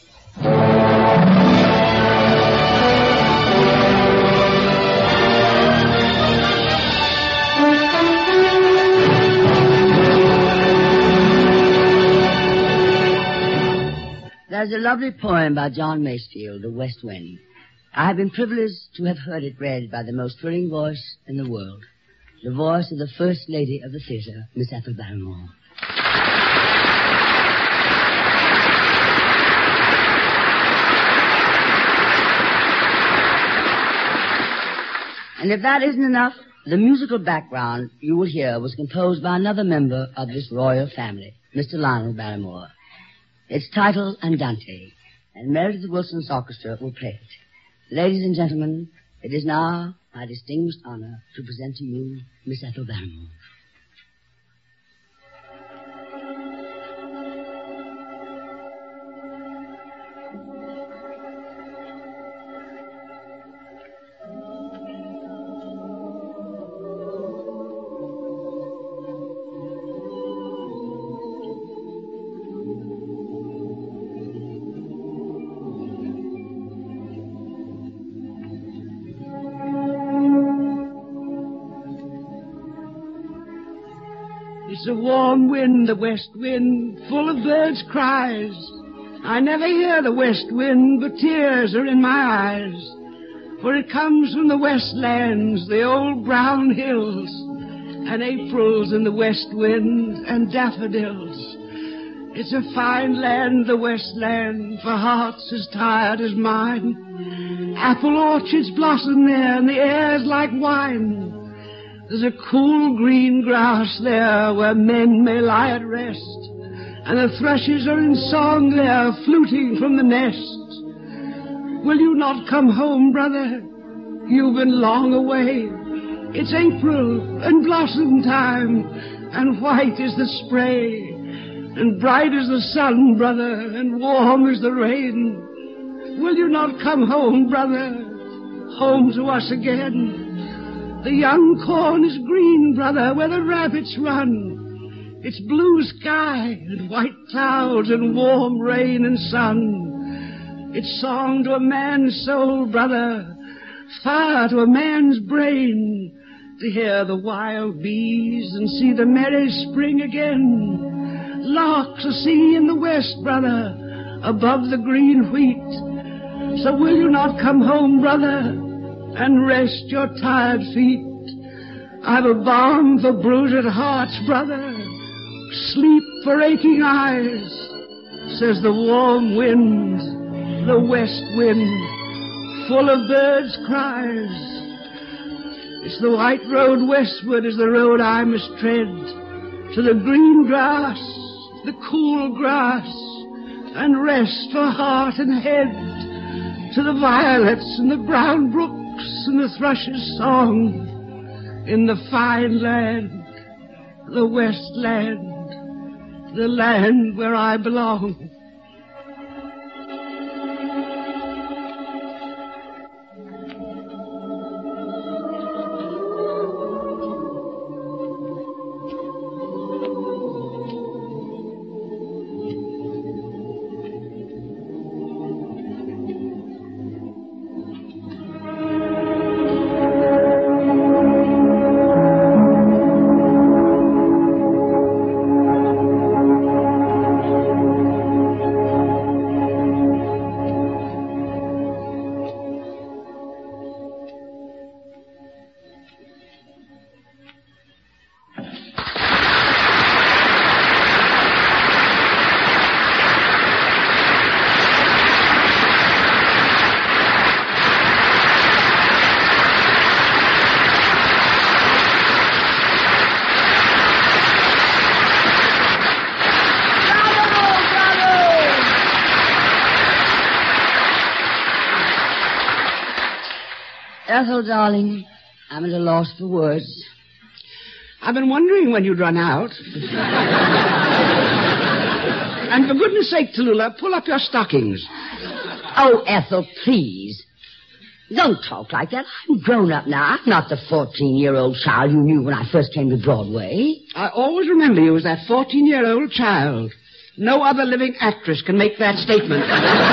There's a lovely poem by John Masefield, The West Wind. I have been privileged to have heard it read by the most thrilling voice in the world, the voice of the First Lady of the Theater, Miss Ethel Barrymore. And if that isn't enough, the musical background you will hear was composed by another member of this royal family, Mister Lionel Barrymore. It's titled Andante, and Meredith Wilson's orchestra will play it. Ladies and gentlemen, it is now my distinguished honor to present to you Miss Ethel Barrymore. It's a warm wind, the west wind, full of birds' cries. I never hear the west wind, but tears are in my eyes. For it comes from the westlands, the old brown hills, and April's in the west wind, and daffodils. It's a fine land, the westland, for hearts as tired as mine. Apple orchards blossom there, and the air's like wine. There's a cool green grass there where men may lie at rest, and the thrushes are in song there, fluting from the nest. Will you not come home, brother? You've been long away. It's April and blossom time, and white is the spray, and bright is the sun, brother, and warm is the rain. Will you not come home, brother, home to us again? The young corn is green, brother, where the rabbits run. It's blue sky and white clouds and warm rain and sun. It's song to a man's soul, brother, fire to a man's brain, to hear the wild bees and see the merry spring again. Larks are singing in the west, brother, above the green wheat. So will you not come home, brother, and rest your tired feet? I've a balm for bruised hearts, brother, sleep for aching eyes, says the warm wind, the west wind, full of birds' cries. It's the white road westward is the road I must tread, to the green grass, the cool grass, and rest for heart and head, to the violets and the brown brooks and the thrush's song, in the fine land, the west land, the land where I belong. Ethel, darling, I'm at a loss for words. I've been wondering when you'd run out. And for goodness sake, Tallulah, pull up your stockings. Oh, Ethel, please. Don't talk like that. I'm grown up now. I'm not the fourteen-year-old child you knew when I first came to Broadway. I always remember you as that fourteen-year-old child. No other living actress can make that statement.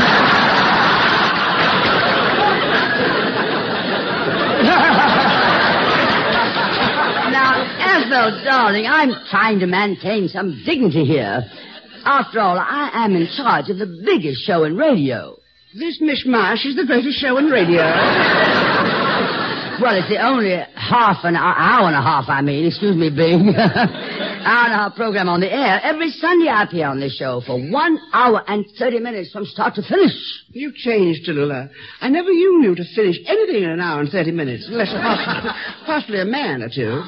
Ethel, darling, I'm trying to maintain some dignity here. After all, I am in charge of the biggest show in radio. This mishmash is the greatest show in radio. Well, it's the only half an hour, hour and a half, I mean, excuse me, Big. hour and a half program on the air. Every Sunday I appear on this show for one hour and thirty minutes from start to finish. You've changed, Tallulah. I never knew you to finish anything in an hour and thirty minutes, unless possibly, possibly a man or two.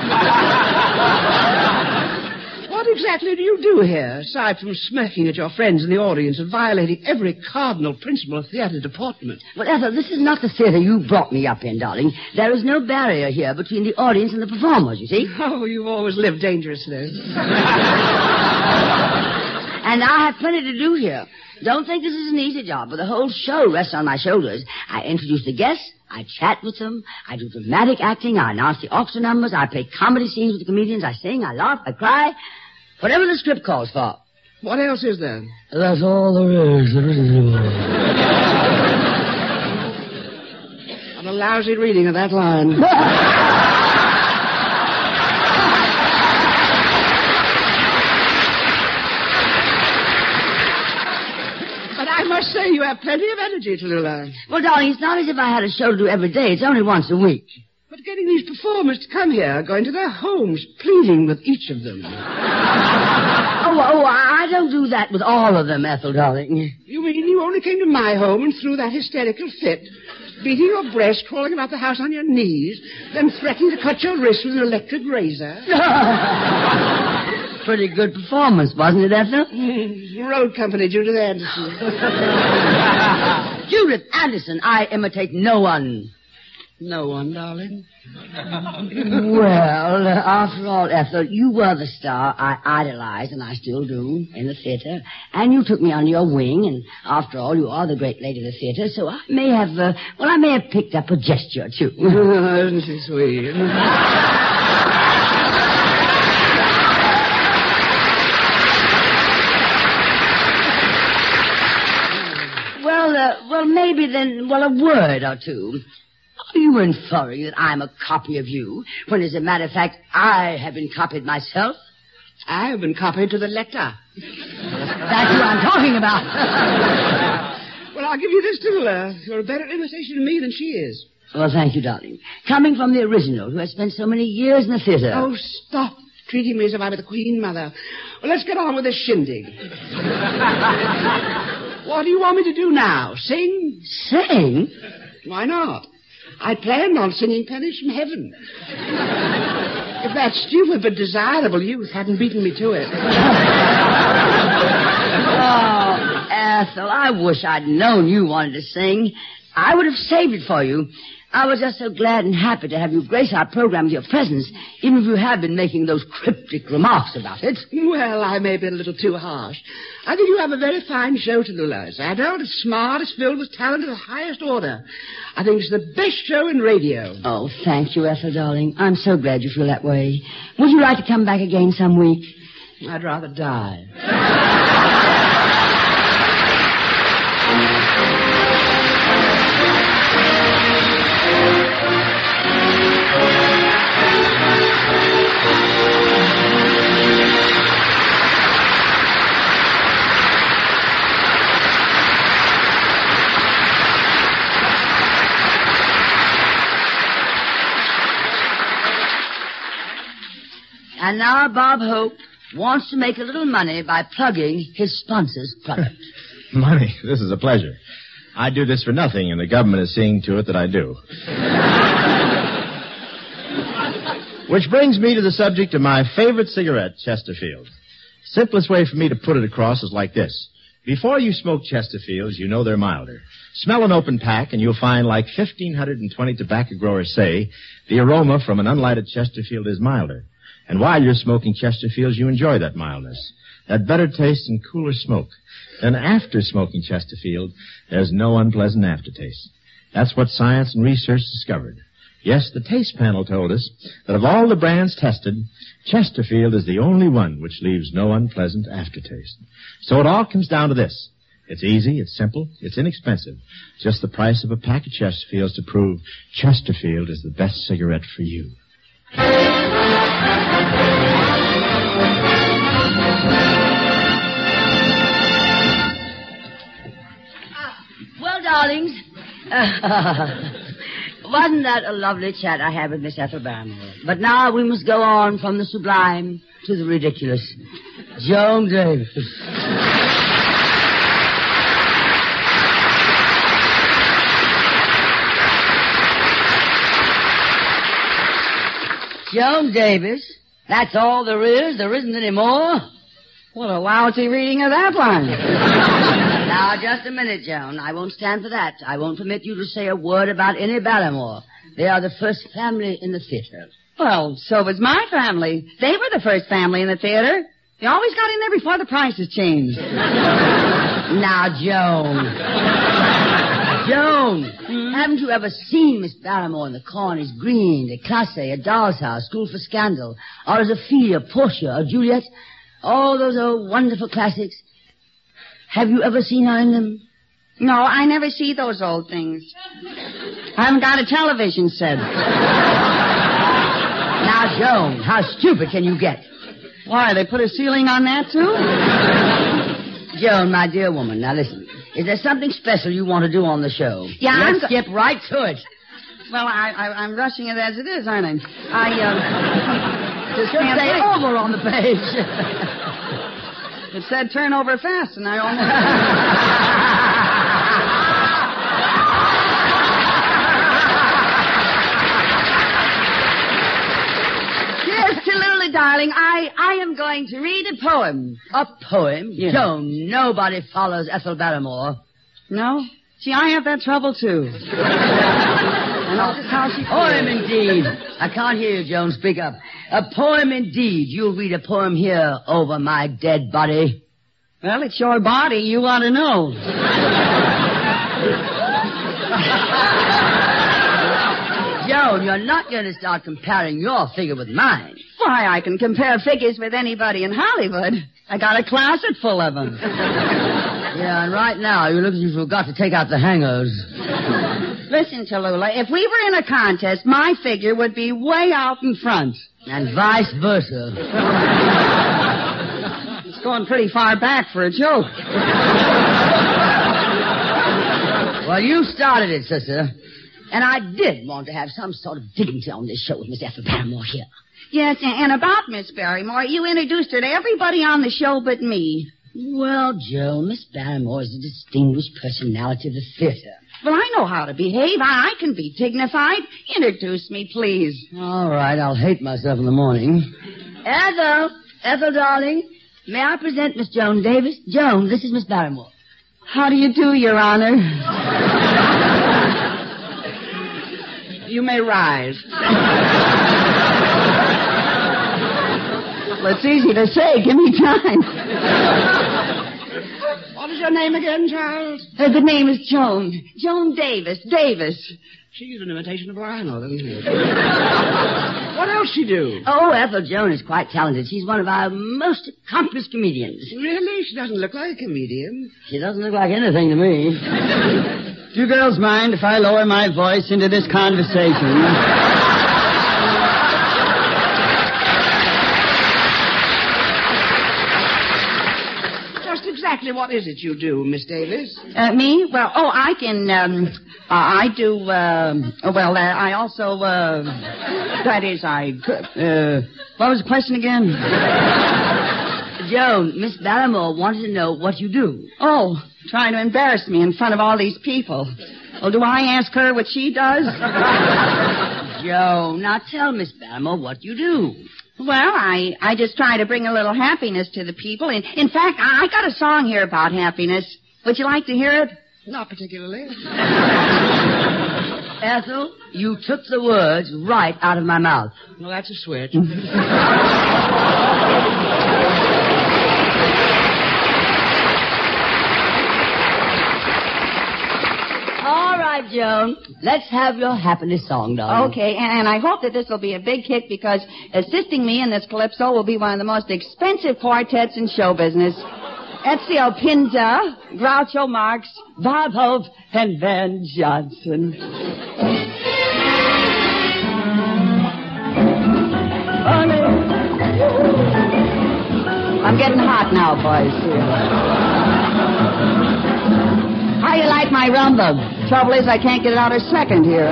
What exactly do you do here, aside from smirking at your friends in the audience and violating every cardinal principle of theater deportment? Well, Ethel, this is not the theater you brought me up in, darling. There is no barrier here between the audience and the performers, you see. Oh, you've always lived dangerously. And I have plenty to do here. Don't think this is an easy job, but the whole show rests on my shoulders. I introduce the guests, I chat with them, I do dramatic acting, I announce the orchestra numbers, I play comedy scenes with the comedians, I sing, I laugh, I cry. Whatever the script calls for. What else is there? That's all there is. There isn't more. What a lousy reading of that line. I must say you have plenty of energy, Tallulah. Well, darling, it's not as if I had a show to do every day. It's only once a week. But getting these performers to come here, going to their homes, pleading with each of them. oh, oh, I don't do that with all of them, Ethel, darling. You mean you only came to my home and threw that hysterical fit, beating your breast, crawling about the house on your knees, then threatening to cut your wrist with an electric razor? Pretty good performance, wasn't it, Ethel? Road company, Judith Anderson. Judith Anderson, I imitate no one. No one, darling. Well, uh, after all, Ethel, you were the star I idolized, and I still do, in the theater. And you took me under your wing, and after all, you are the great lady of the theater, so I may have, uh, well, I may have picked up a gesture, too. Isn't she sweet? well, uh, well, maybe then, well, a word or two. Are you inferring that I'm a copy of you, when, as a matter of fact, I have been copied myself? I have been copied to the letter. That's who I'm talking about. Well, I'll give you this, Tallulah. You're a better imitation of me than she is. Well, thank you, darling. Coming from the original, who has spent so many years in the theater. Oh, stop treating me as if I were the Queen Mother. Well, let's get on with this shindig. What do you want me to do now? Sing? Sing? Why not? I planned on singing Pennies from Heaven. If that stupid but desirable youth hadn't beaten me to it. Oh, Ethel, I wish I'd known you wanted to sing. I would have saved it for you. I was just so glad and happy to have you grace our program with your presence, even if you have been making those cryptic remarks about it. Well, I may be a little too harsh. I think you have a very fine show, Tallulah. It's adult, it's smart, it's filled with talent of the highest order. I think it's the best show in radio. Oh, thank you, Ethel, darling. I'm so glad you feel that way. Would you like to come back again some week? I'd rather die. And now Bob Hope wants to make a little money by plugging his sponsor's product. Money? This is a pleasure. I do this for nothing, and the government is seeing to it that I do. Which brings me to the subject of my favorite cigarette, Chesterfield. Simplest way for me to put it across is like this. Before you smoke Chesterfields, you know they're milder. Smell an open pack, and you'll find, like one thousand five hundred twenty tobacco growers say, the aroma from an unlighted Chesterfield is milder. And while you're smoking Chesterfields, you enjoy that mildness, that better taste and cooler smoke. Then after smoking Chesterfield, there's no unpleasant aftertaste. That's what science and research discovered. Yes, the taste panel told us that of all the brands tested, Chesterfield is the only one which leaves no unpleasant aftertaste. So it all comes down to this. It's easy, it's simple, it's inexpensive. Just the price of a pack of Chesterfields to prove Chesterfield is the best cigarette for you. Well, darlings, uh, wasn't that a lovely chat I had with Miss Ethel Barrymore? But now we must go on from the sublime to the ridiculous. Joan Davis. Joan Davis. That's all there is. There isn't any more. What a lousy reading of that one. Now, just a minute, Joan. I won't stand for that. I won't permit you to say a word about any Barrymore. They are the first family in the theater. Well, so was my family. They were the first family in the theater. They always got in there before the prices changed. Now, Joan. Joan, hmm? Haven't you ever seen Miss Barrymore in The Corn is Green, De Classe, A Doll's House, School for Scandal, or as Ophelia, Portia, or Juliet? All those old wonderful classics. Have you ever seen her in them? No, I never see those old things. I haven't got a television set. Now, Joan, how stupid can you get? Why, they put a ceiling on that, too? Joan, my dear woman, now listen. is there something special you want to do on the show? Yeah, I'm Let's go- skip right to it. Well, I, I, I'm rushing it as it is, aren't I? I, um... It should can't say wait. over on the page. It said turn over fast, and I almost... Tallulah, darling, I, I am going to read a poem. A poem? Yeah. Joan, nobody follows Ethel Barrymore. No? See, I have that trouble, too. I know just how she Poem feels. indeed. I can't hear you, Joan. Speak up. A poem indeed. You'll read a poem here over my dead body. Well, it's your body. You ought to know. Joan, you're not going to start comparing your figure with mine. Why, I can compare figures with anybody in Hollywood. I got a closet full of them. Yeah, and right now you look as if you forgot to take out the hangers. Listen, Tallulah, if we were in a contest, my figure would be way out in front. And vice versa. It's going pretty far back for a joke. Well, you started it, sister. And I did want to have some sort of dignity on this show with Miss Ethel Barrymore here. Yes, and about Miss Barrymore, you introduced her to everybody on the show but me. Well, Joan, Miss Barrymore is a distinguished personality of the theater. Well, I know how to behave. I, I can be dignified. Introduce me, please. All right, I'll hate myself in the morning. Ethel, Ethel, darling, may I present Miss Joan Davis? Joan, this is Miss Barrymore. How do you do, Your Honor? You may rise. Well, it's easy to say. Give me time. What is your name again, child? Uh, the name is Joan. Joan Davis. Davis. She's an imitation of Lionel, isn't she? What else she do? Oh, Ethel Joan is quite talented. She's one of our most accomplished comedians. Really? She doesn't look like a comedian. She doesn't look like anything to me. Do you girls mind if I lower my voice into this conversation? Just exactly what is it you do, Miss Davis? Uh, me? Well, oh, I can, um, uh, I do, um, uh, well, uh, I also, uh, that is, I, uh, what was the question again? Joan, Miss Barrymore wanted to know what you do. Oh, trying to embarrass me in front of all these people. Well, do I ask her what she does? Joan, now tell Miss Barrymore what you do. Well, I, I just try to bring a little happiness to the people. In, in fact, I, I got a song here about happiness. Would you like to hear it? Not particularly. Ethel, you took the words right out of my mouth. Well, that's a switch. All right, Joan. Let's have your happiness song, darling. Okay, and, and I hope that this will be a big hit because assisting me in this calypso will be one of the most expensive quartets in show business. Ezio Pinza, Groucho Marx, Bob Hope, and Van Johnson. I'm getting hot now, boys. How you like my rumba? Trouble is, I can't get it out a second here.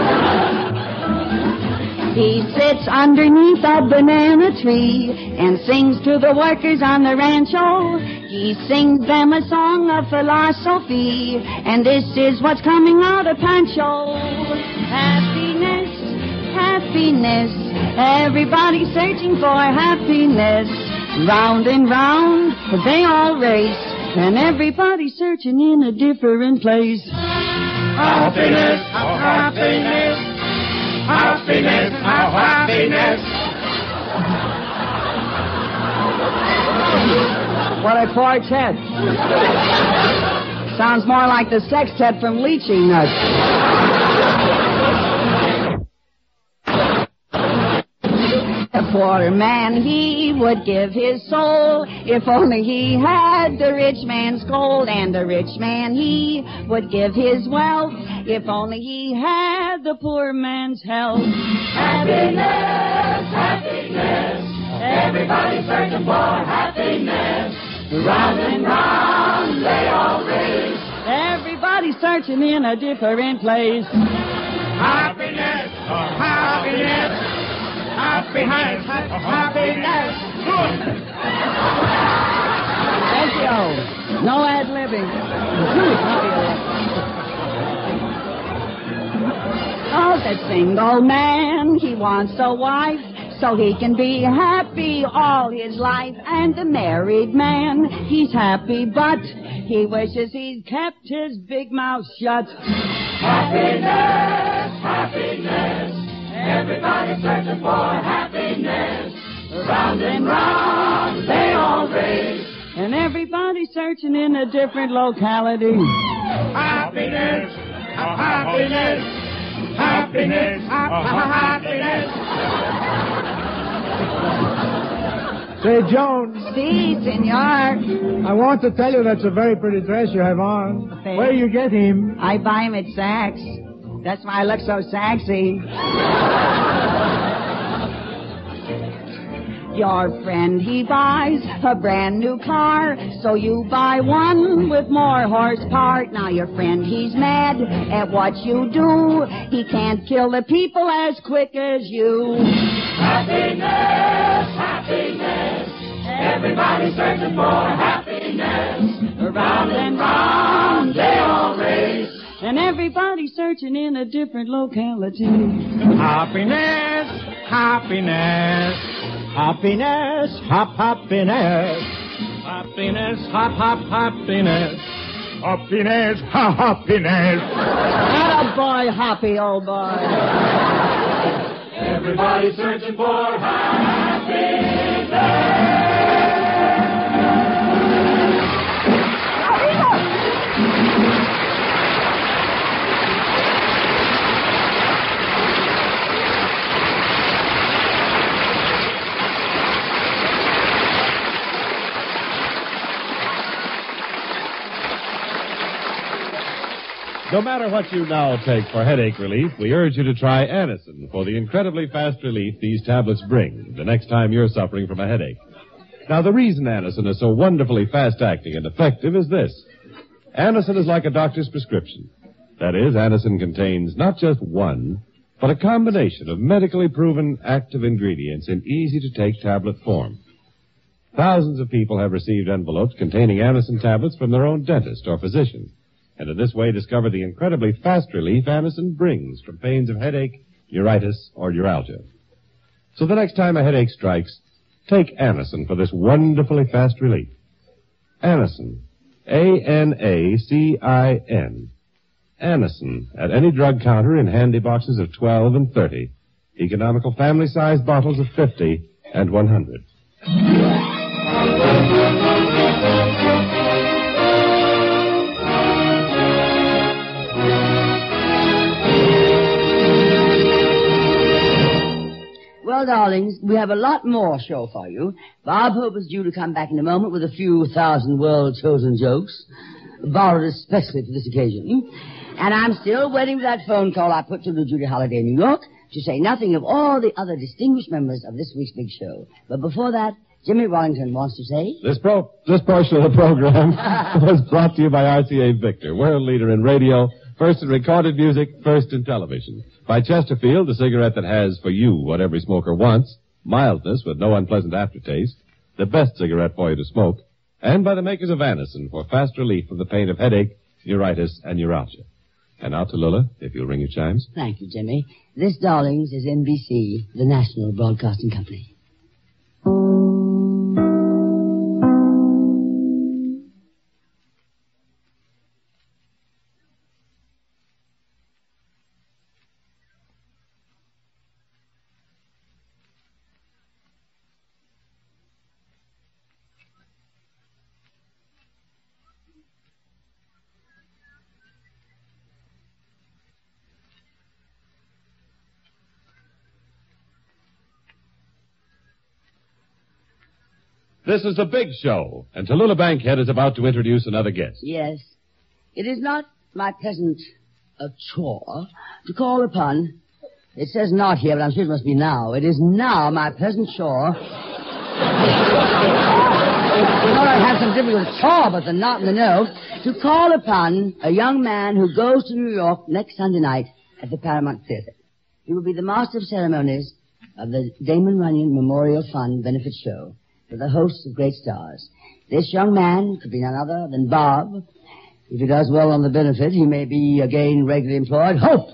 He sits underneath a banana tree and sings to the workers on the rancho. He sings them a song of philosophy, and this is what's coming out of Pancho. Happiness, happiness, everybody's searching for happiness. Round and round, they all race, and everybody's searching in a different place. Happiness, oh happiness, happiness, oh happiness. What a quartet. Sounds more like the sextet from Leaching Nuts. A poor man, he would give his soul if only he had the rich man's gold. And the rich man, he would give his wealth if only he had the poor man's health. Happiness, happiness, everybody's searching for happiness. Round and round they all race, everybody's searching in a different place. Happiness, happiness, happiness, happiness. Thank you. No ad-libbing. Oh, the single man, he wants a wife so he can be happy all his life. And the married man, he's happy, but he wishes he'd kept his big mouth shut. Happiness, happiness, everybody's searching for happiness. Round and round they all race. And everybody's searching in a different locality. Happiness, happiness, happiness, happiness. Say, Jones. Si, senor. I want to tell you that's a very pretty dress you have on. Okay. Where you get him? I buy him at Saks. That's why I look so sexy. Your friend, he buys a brand new car, so you buy one with more horsepower. Now your friend, he's mad at what you do. He can't kill the people as quick as you. Happiness, happiness, everybody's searching for happiness. Round and round they all race. And everybody's searching in a different locality. Happiness, happiness, happiness, hop, happiness. Happiness, hop, hop, happiness. Happiness, ha, happiness. Atta boy, happy old boy. Everybody's searching for happiness. No matter what you now take for headache relief, we urge you to try Anacin for the incredibly fast relief these tablets bring the next time you're suffering from a headache. Now, the reason Anacin is so wonderfully fast-acting and effective is this. Anacin is like a doctor's prescription. That is, Anacin contains not just one, but a combination of medically proven active ingredients in easy-to-take tablet form. Thousands of people have received envelopes containing Anacin tablets from their own dentist or physician, and in this way discover the incredibly fast relief Anacin brings from pains of headache, neuritis, or neuralgia. So the next time a headache strikes, take Anacin for this wonderfully fast relief. Anacin. A N A C I N. Anacin at any drug counter in handy boxes of twelve and thirty. Economical family-sized bottles of fifty and one hundred. Well, darlings, we have a lot more show for you. Bob Hope is due to come back in a moment with a few thousand world-chosen jokes, borrowed especially for this occasion. And I'm still waiting for that phone call I put to the Judy Holliday in New York, to say nothing of all the other distinguished members of this week's big show. But before that, Jimmy Wallington wants to say... This pro- this portion of the program was brought to you by R C A Victor, world leader in radio, first in recorded music, first in television. By Chesterfield, the cigarette that has, for you, what every smoker wants, mildness with no unpleasant aftertaste, the best cigarette for you to smoke, and by the makers of Anacin for fast relief from the pain of headache, neuritis, and neuralgia. And now to Lula, if you'll ring your chimes. Thank you, Jimmy. This, darlings, is N B C, the National Broadcasting Company. This is the big show, and Tallulah Bankhead is about to introduce another guest. Yes. It is not my present uh, chore to call upon... It says not here, but I'm sure it must be now. It is now my present chore... thought I'd have some difficult chore, but the knot in the nose, to call upon a young man who goes to New York next Sunday night at the Paramount Theater. He will be the master of ceremonies of the Damon Runyon Memorial Fund benefit show for the hosts of great stars. This young man could be none other than Bob. If he does well on the benefit, he may be again regularly employed. Hope!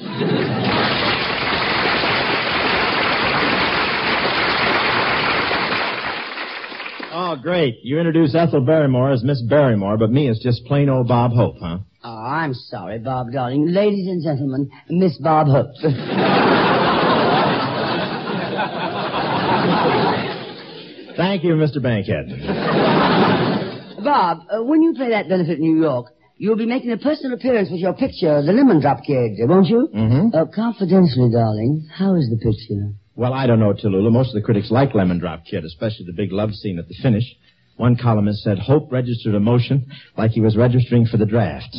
Oh, great. You introduce Ethel Barrymore as Miss Barrymore, but me as just plain old Bob Hope, huh? Oh, I'm sorry, Bob, darling. Ladies and gentlemen, Miss Bob Hope. Thank you, Mister Bankhead. Bob, uh, when you play that benefit in New York, you'll be making a personal appearance with your picture, The Lemon Drop Kid, won't you? Mm-hmm. Uh, confidentially, darling, how is the picture? Well, I don't know, Tallulah. Most of the critics like Lemon Drop Kid, especially the big love scene at the finish. One columnist said Hope registered emotion like he was registering for the draft.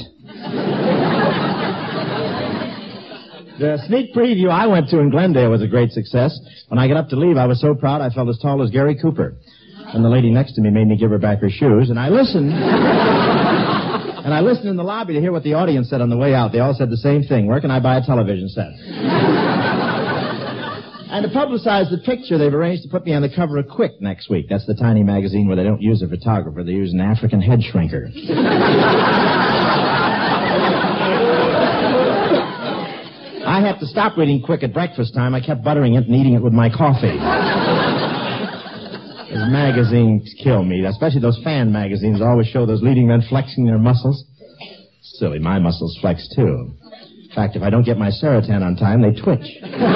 The sneak preview I went to in Glendale was a great success. When I got up to leave, I was so proud I felt as tall as Gary Cooper. And the lady next to me made me give her back her shoes, and I listened. And I listened in the lobby to hear what the audience said on the way out. They all said the same thing. Where can I buy a television set? And to publicize the picture, they've arranged to put me on the cover of Quick next week. That's the tiny magazine where they don't use a photographer. They use an African head shrinker. I had to stop reading Quick at breakfast time. I kept buttering it and eating it with my coffee. Those magazines kill me, especially those fan magazines that always show those leading men flexing their muscles. Silly, my muscles flex too. In fact, if I don't get my Seritan on time, they twitch.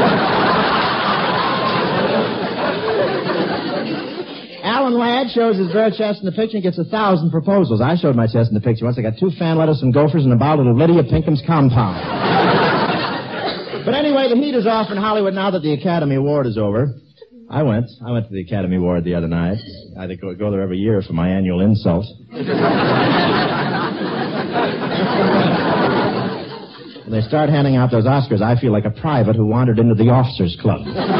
Alan Ladd shows his bare chest in the picture and gets a thousand proposals. I showed my chest in the picture once. I got two fan letters, some gophers, and a bottle of Lydia Pinkham's compound. But anyway, the heat is off in Hollywood now that the Academy Award is over. I went. I went to the Academy Award the other night. I go, go there every year for my annual insult. When they start handing out those Oscars, I feel like a private who wandered into the officers' club.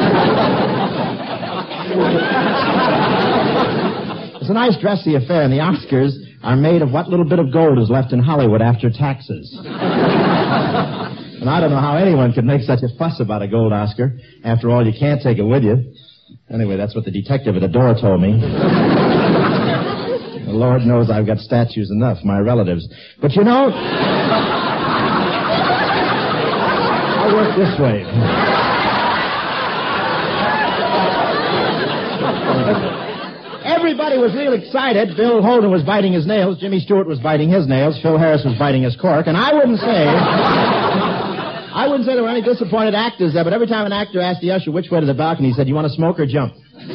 It's a nice dressy affair, and the Oscars are made of what little bit of gold is left in Hollywood after taxes. And I don't know how anyone could make such a fuss about a gold Oscar. After all, you can't take it with you. Anyway, that's what the detective at the door told me. The Lord knows I've got statues enough, my relatives. But you know, I work this way. Everybody was real excited. Bill Holden was biting his nails. Jimmy Stewart was biting his nails. Phil Harris was biting his cork. And I wouldn't say... I wouldn't say there were any disappointed actors there, but every time an actor asked the usher which way to the balcony, he said, you want to smoke or jump?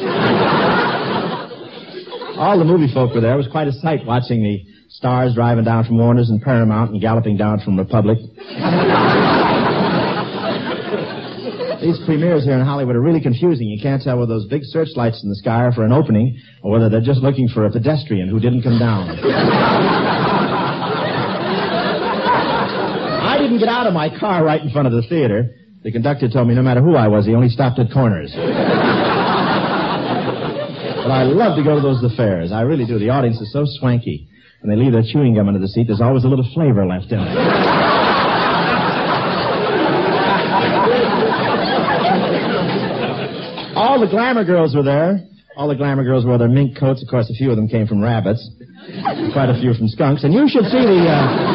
All the movie folk were there. It was quite a sight watching the stars driving down from Warner's and Paramount and galloping down from Republic. These premieres here in Hollywood are really confusing. You can't tell whether those big searchlights in the sky are for an opening or whether they're just looking for a pedestrian who didn't come down. I didn't get out of my car right in front of the theater. The conductor told me no matter who I was, he only stopped at corners. But I love to go to those affairs. I really do. The audience is so swanky. When they leave their chewing gum under the seat, there's always a little flavor left in it. All the glamour girls were there. All the glamour girls wore their mink coats. Of course, a few of them came from rabbits. Quite a few from skunks. And you should see the... Uh...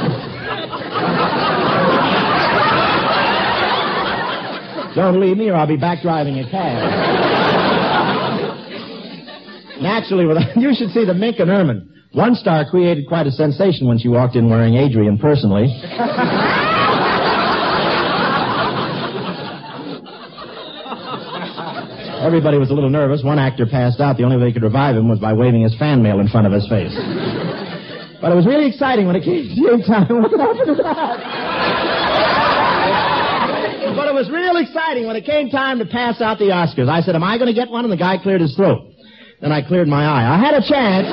Don't leave me or I'll be back driving a cab. Naturally, well, you should see the mink and ermine. One star created quite a sensation when she walked in wearing Adrian personally. Everybody was a little nervous. One actor passed out. The only way they could revive him was by waving his fan mail in front of his face. But it was really exciting when it came time. But it was real exciting when it came time to pass out the Oscars. I said, am I going to get one? And the guy cleared his throat. Then I cleared my eye. I had a chance.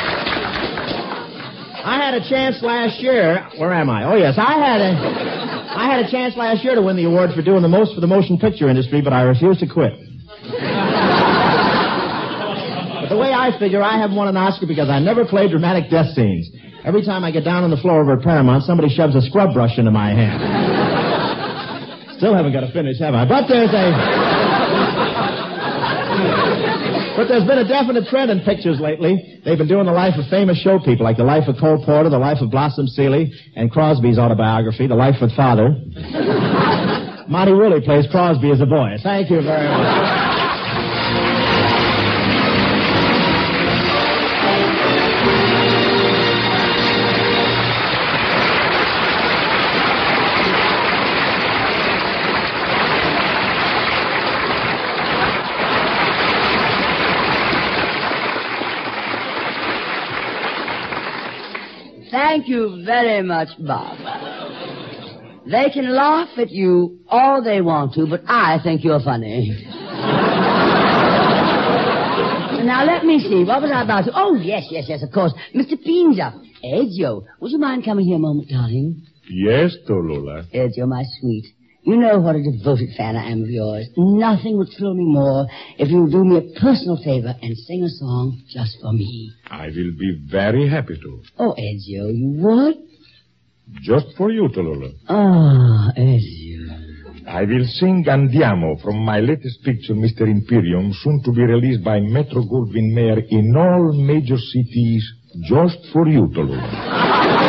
I had a chance last year. Where am I? Oh, yes. I had a... I had a chance last year to win the award for doing the most for the motion picture industry, but I refused to quit. But the way I figure, I haven't won an Oscar because I never played dramatic death scenes. Every time I get down on the floor over at Paramount, somebody shoves a scrub brush into my hand. Still haven't got a finish, have I? But there's a... But there's been a definite trend in pictures lately. They've been doing the life of famous show people, like the life of Cole Porter, the life of Blossom Seeley, and Crosby's autobiography, The Life with Father. Monty Woolley plays Crosby as a boy. Thank you very much. Thank you very much, Bob. They can laugh at you all they want to, but I think you're funny. Now, let me see. What was I about to... Oh, yes, yes, yes, of course. Mister Pinza. Ezio, would you mind coming here a moment, darling? Yes, Tallulah. Ezio, my sweet. You know what a devoted fan I am of yours. Nothing would thrill me more if you would do me a personal favor and sing a song just for me. I will be very happy to. Oh, Ezio, you would? Just for you, Tallulah. Ah, Ezio. I will sing Andiamo from my latest picture, Mister Imperium, soon to be released by Metro-Goldwyn-Mayer in all major cities, just for you, Tallulah.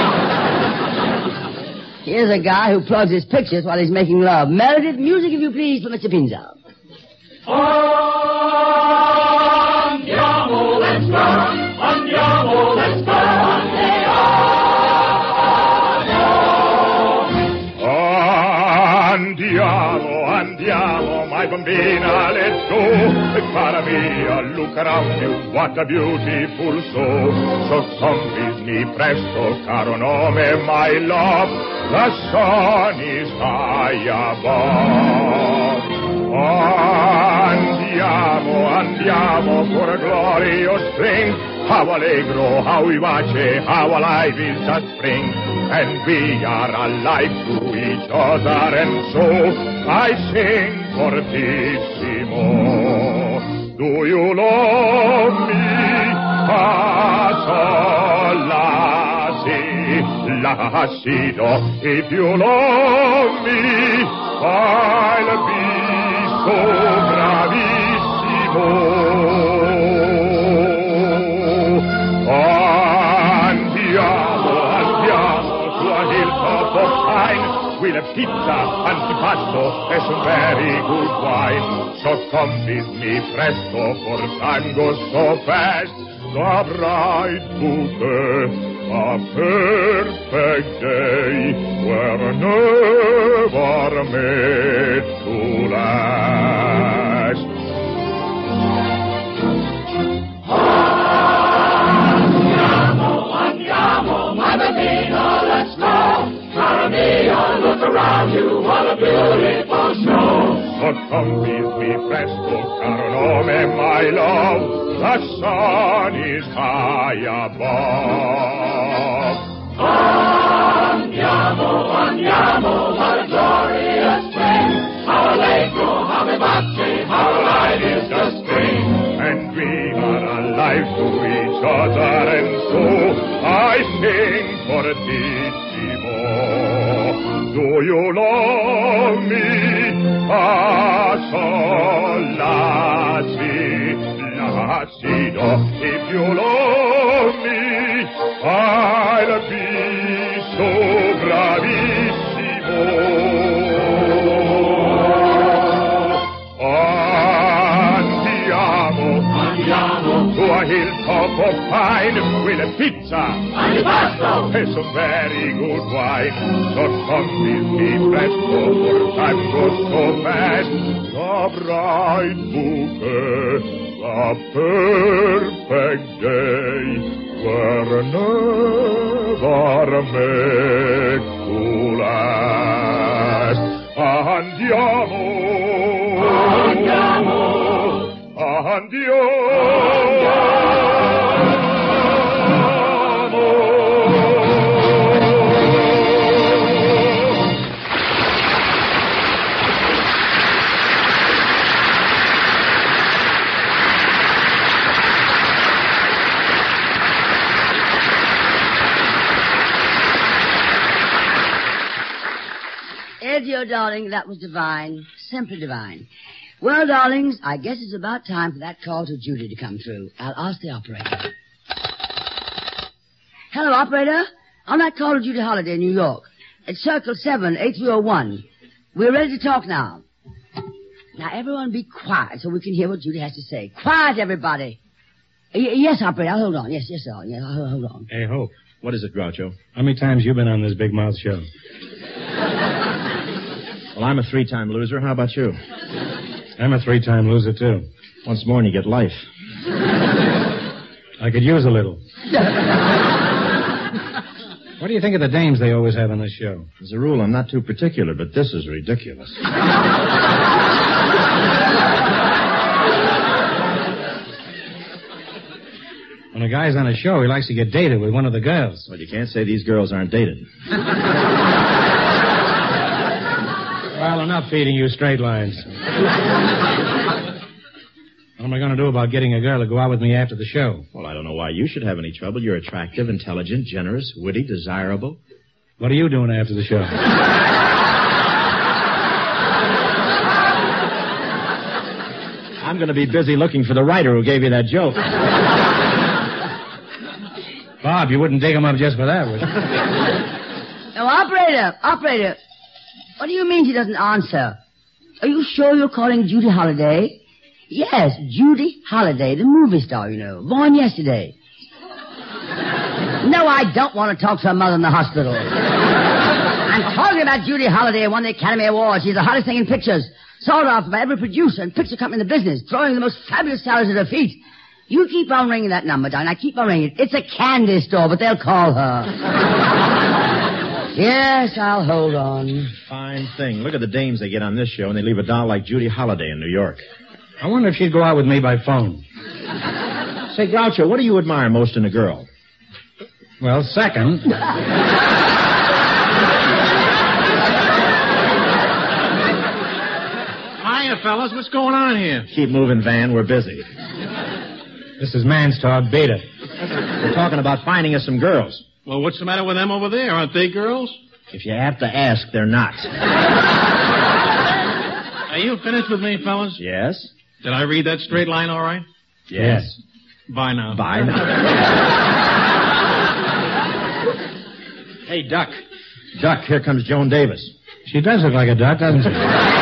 Here's a guy who plugs his pictures while he's making love. Meredith, music, if you please, for Mister Pinza. Andiamo, let's go. Andiamo, let's go. Andiamo, andiamo, my bambina, let's go. Cara mia, look around you, what a beautiful soul. So convince me presto, caro nome, my love. The sun is high above. Andiamo, andiamo for a glorious spring. How allegro, how vivace, how alive is the spring. And we are alive to each other, and so I sing fortissimo. Do you love me? Lacido. If you love me, I'll be so bravissimo. Andiamo, andiamo to a hilltop of pine. We'll have pizza, antipasto, and some very good wine. So come with me presto, for time goes so fast. The bright bouquet, a perfect day, were never made to last. Andiamo, andiamo, my bambina, let's go. Cara mia, look around you, what a beautiful show. So come with me presto, caro nome, my love. The sun is high above. Andiamo, andiamo, what a glorious spring. How allegro, how vivace, how alive is the spring. And we are alive to each other, and so I sing fortissimo. Do you love me? Ah, so Lacido, if you love me, I'll be so bravissimo. Andiamo, andiamo to a hilltop of pine with a pizza, antipasto, and some very good wine. So come with me presto, for time goes so fast. The bright bouquet, a perfect day, were never made to last. Andiamo, andiamo, andiamo. Bravo, darling. That was divine. Simply divine. Well, darlings, I guess it's about time for that call to Judy to come through. I'll ask the operator. Hello, operator. On that call to Judy Holliday in New York. It's Circle seven, eight three oh one. We're ready to talk now. Now, everyone be quiet so we can hear what Judy has to say. Quiet, everybody. Y- yes, operator. I'll hold on. Yes, yes, darling. Yeah, I'll hold on. Hey, Hope. What is it, Groucho? How many times you been on this big mouth show? Well, I'm a three-time loser. How about you? I'm a three-time loser, too. Once more and you get life. I could use a little. What do you think of the dames they always have on this show? As a rule, I'm not too particular, but this is ridiculous. When a guy's on a show, he likes to get dated with one of the girls. Well, you can't say these girls aren't dated. Well, I'm not feeding you straight lines. What am I going to do about getting a girl to go out with me after the show? Well, I don't know why you should have any trouble. You're attractive, intelligent, generous, witty, desirable. What are you doing after the show? I'm going to be busy looking for the writer who gave you that joke. Bob, you wouldn't dig him up just for that, would you? Now, operator, operator. What do you mean she doesn't answer? Are you sure you're calling Judy Holliday? Yes, Judy Holliday, the movie star, you know. Born yesterday. No, I don't want to talk to her mother in the hospital. I'm talking about Judy Holliday, who won the Academy Award. She's the hottest thing in pictures. Sought after by every producer and picture company in the business, throwing the most fabulous salaries at her feet. You keep on ringing that number, darling. I keep on ringing it. It's a candy store, but they'll call her. Yes, I'll hold on. Fine thing. Look at the dames they get on this show, and they leave a doll like Judy Holliday in New York. I wonder if she'd go out with me by phone. Say, Groucho, what do you admire most in a girl? Well, second. Hiya, fellas. What's going on here? Keep moving, Van. We're busy. This is Man's Talk Beta. We're talking about finding us some girls. Well, what's the matter with them over there? Aren't they girls? If you have to ask, they're not. Are you finished with me, fellas? Yes. Did I read that straight line all right? Yes. Bye now. Bye now. Hey, Duck. Duck, here comes Joan Davis. She does look like a duck, doesn't she?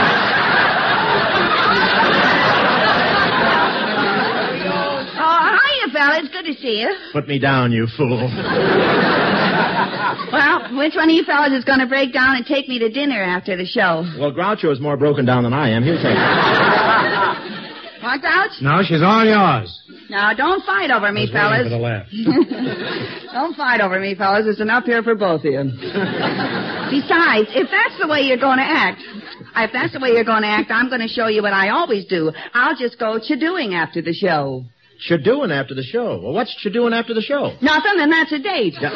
It's good to see you. Put me down, you fool. Well, which one of you fellas is going to break down and take me to dinner after the show? Well, Groucho is more broken down than I am. He'll take it. Want Grouch? No, she's all yours. Now, don't fight over me, fellas. For the laugh. Don't fight over me, fellas. There's enough here for both of you. Besides, if that's the way you're going to act, if that's the way you're going to act, I'm going to show you what I always do. I'll just go cha-doing after the show. Cha-doing after the show. Well, what's cha-doing after the show? Nothing, and that's a date. Yeah.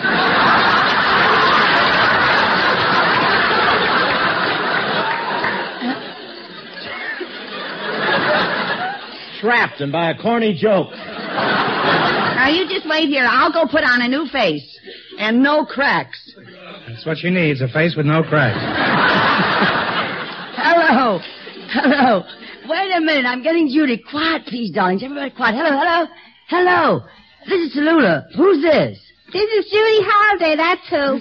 Trapped and by a corny joke. Now, you just wait here. I'll go put on a new face. And no cracks. That's what she needs, a face with no cracks. Hello. Hello. Wait a minute. I'm getting Judy. Quiet, please, darlings. Everybody quiet. Hello, hello. Hello. This is Tallulah. Who's this? This is Judy Holliday. That's who.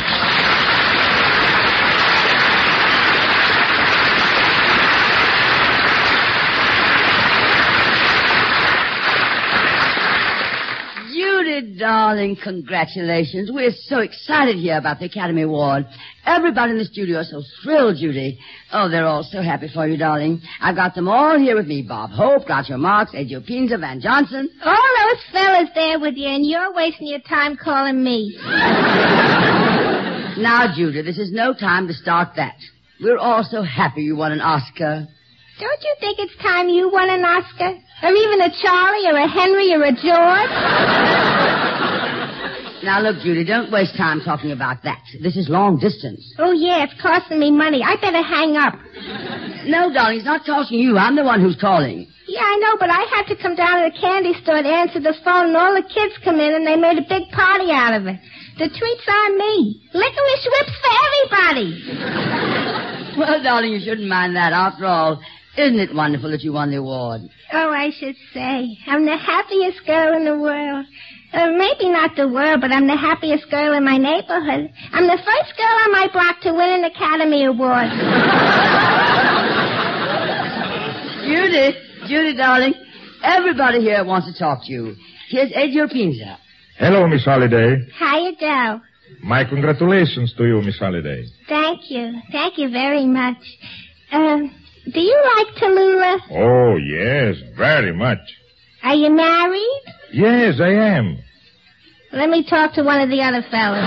Judy, darling, congratulations. We're so excited here about the Academy Award. Everybody in the studio is so thrilled, Judy. Oh, they're all so happy for you, darling. I've got them all here with me. Bob Hope, Groucho Marx, Eddie Pinza, Van Johnson. All those fellas there with you, and you're wasting your time calling me. Now, Judy, this is no time to start that. We're all so happy you won an Oscar. Don't you think it's time you won an Oscar? Or even a Charlie or a Henry or a George? Now, look, Judy, don't waste time talking about that. This is long distance. Oh, yeah, it's costing me money. I better hang up. No, darling, it's not costing you. I'm the one who's calling. Yeah, I know, but I had to come down to the candy store to answer the phone, and all the kids come in, and they made a big party out of it. The treat's on me. Licorice whips for everybody. Well, darling, you shouldn't mind that. After all, isn't it wonderful that you won the award? Oh, I should say. I'm the happiest girl in the world. Uh, maybe not the world, but I'm the happiest girl in my neighborhood. I'm the first girl on my block to win an Academy Award. Judy, Judy, darling, everybody here wants to talk to you. Here's Ed Pinza. Hello, Miss Holliday. How you do? My congratulations to you, Miss Holliday. Thank you. Thank you very much. Uh, do you like Tallulah? Oh, yes, very much. Are you married? Yes, I am. Let me talk to one of the other fellas.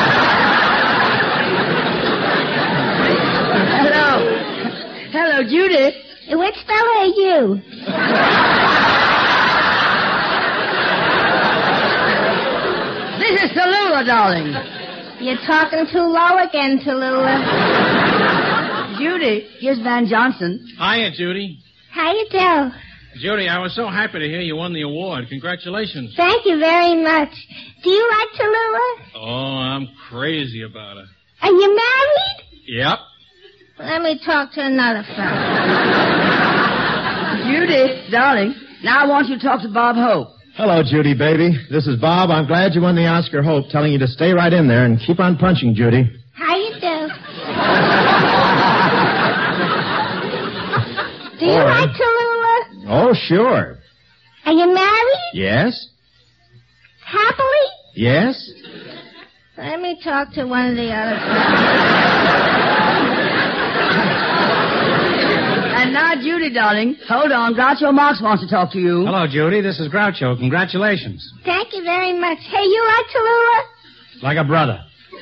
Hello. Hello, Judy. Which fella are you? This is Tallulah, darling. You're talking too low again, Tallulah. Judy, here's Van Johnson. Hiya, Judy. How you do? Judy, I was so happy to hear you won the award. Congratulations. Thank you very much. Do you like Tallulah? Oh, I'm crazy about her. Are you married? Yep. Let me talk to another fella. Judy, darling, now I want you to talk to Bob Hope. Hello, Judy, baby. This is Bob. I'm glad you won the Oscar Hope, telling you to stay right in there and keep on punching, Judy. How you do? Do you All right. like Tallulah? Oh, sure. Are you married? Yes? Happily? Yes? Let me talk to one of the other And now, Judy, darling, hold on. Groucho Marx wants to talk to you. Hello, Judy. This is Groucho. Congratulations. Thank you very much. Hey, you like Tallulah? Like a brother.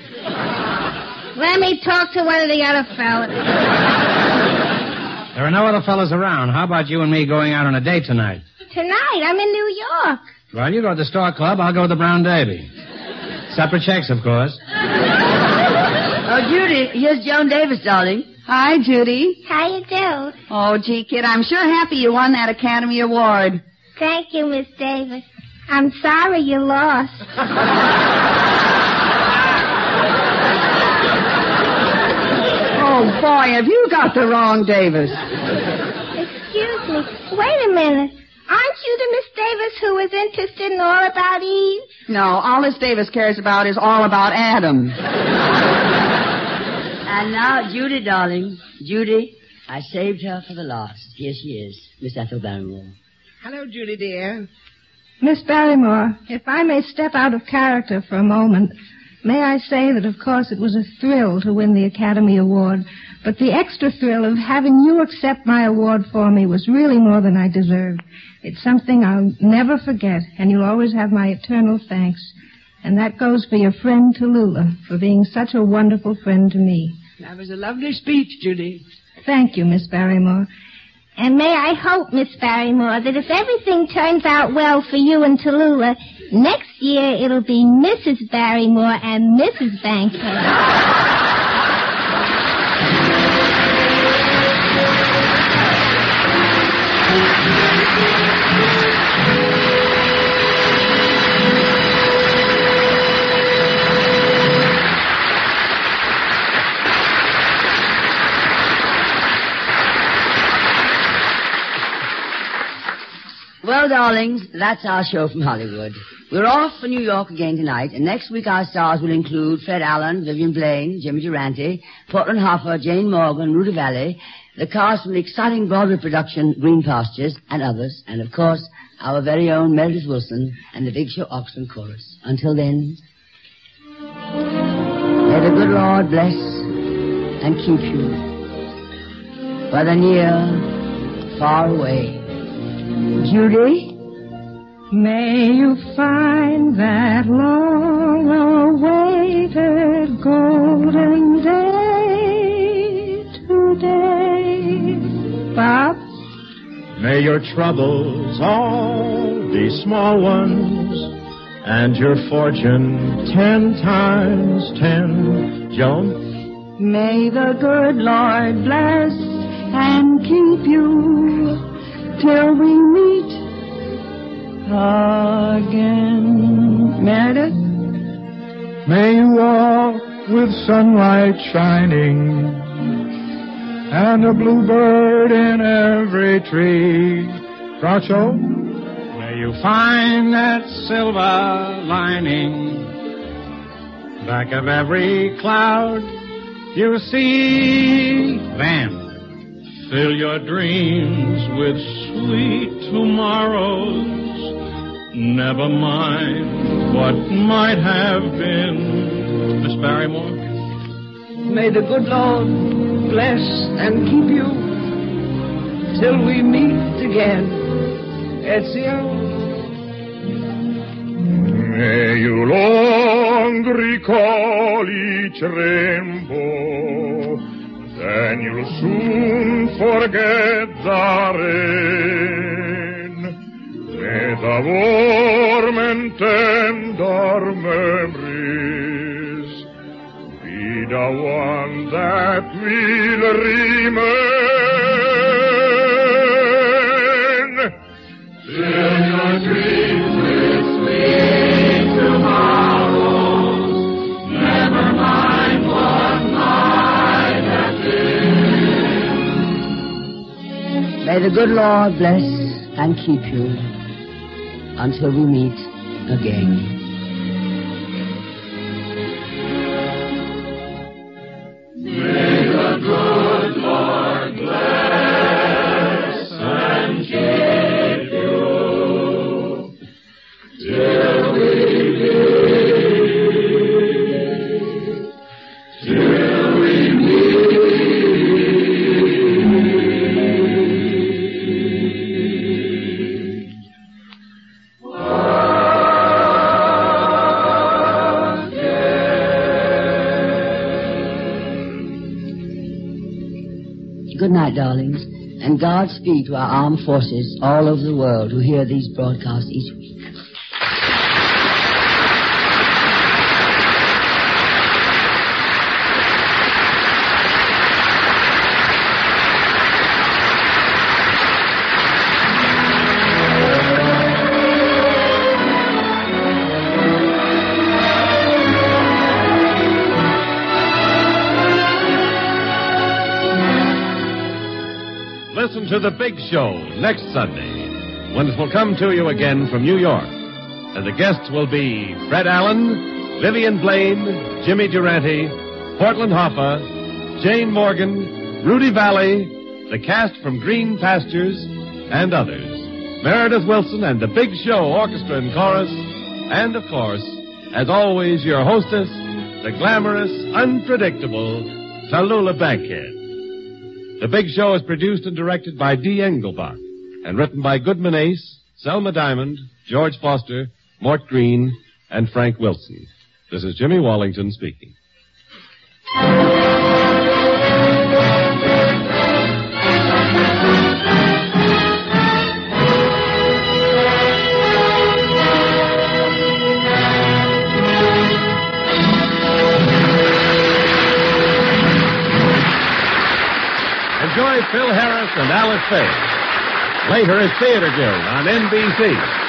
Let me talk to one of the other fellas. There are no other fellas around. How about you and me going out on a date tonight? Tonight, I'm in New York. Well, you go to the Store Club. I'll go to the Brown Derby. Separate checks, of course. Oh, Judy, here's Joan Davis, darling. Hi, Judy. How you do? Oh, gee, kid, I'm sure happy you won that Academy Award. Thank you, Miss Davis. I'm sorry you lost. Oh, boy, have you got the wrong Davis. Excuse me. Wait a minute. Aren't you the Miss Davis who was interested in All About Eve? No, all this Davis cares about is all about Adam. And now, Judy, darling. Judy, I saved her for the last. Here she is, Miss Ethel Barrymore. Hello, Judy, dear. Miss Barrymore, if I may step out of character for a moment, may I say that, of course, it was a thrill to win the Academy Award, but the extra thrill of having you accept my award for me was really more than I deserved. It's something I'll never forget, and you'll always have my eternal thanks. And that goes for your friend Tallulah, for being such a wonderful friend to me. That was a lovely speech, Judy. Thank you, Miss Barrymore. And may I hope, Miss Barrymore, that if everything turns out well for you and Tallulah, next year it'll be Missus Barrymore and Missus Bankhead. Well, darlings, that's our show from Hollywood. We're off for New York again tonight, and next week our stars will include Fred Allen, Vivian Blaine, Jimmy Durante, Portland Hoffa, Jane Morgan, Rudy Valley, the cast from the exciting Broadway production Green Pastures, and others, and of course, our very own Meredith Wilson and the Big Show Oxford Chorus. Until then, may the good Lord bless and keep you, whether near, far away. Judy? May you find that long-awaited golden day today. Bob? May your troubles all be small ones, and your fortune ten times ten. Joan? May the good Lord bless and keep you till we meet again. Meredith? May you walk with sunlight shining and a bluebird in every tree. Groucho? May you find that silver lining back of every cloud you see. Van, fill your dreams with sweet tomorrows. Never mind what might have been. Miss Barrymore? May the good Lord bless and keep you till we meet again. Ezio? May you long recall each rainbow, then you'll soon forget the rain. May the warm and tender memories be the one that will remain. Fill your dreams with sweet tomorrows. Never mind what might have been. May the good Lord bless and keep you until we meet again. May the good Lord bless and keep you till we meet, till we meet. Good night, darlings, and Godspeed to our armed forces all over the world who hear these broadcasts each week. Listen to The Big Show next Sunday, when it will come to you again from New York. And the guests will be Fred Allen, Vivian Blaine, Jimmy Durante, Portland Hoffa, Jane Morgan, Rudy Valley, the cast from Green Pastures, and others. Meredith Wilson and The Big Show Orchestra and Chorus, and, of course, as always, your hostess, the glamorous, unpredictable Tallulah Bankhead. The Big Show is produced and directed by Dee Engelbach and written by Goodman Ace, Selma Diamond, George Foster, Mort Green, and Frank Wilson. This is Jimmy Wallington speaking. Enjoy Phil Harris and Alice Faye. Later is Theater Guild on N B C.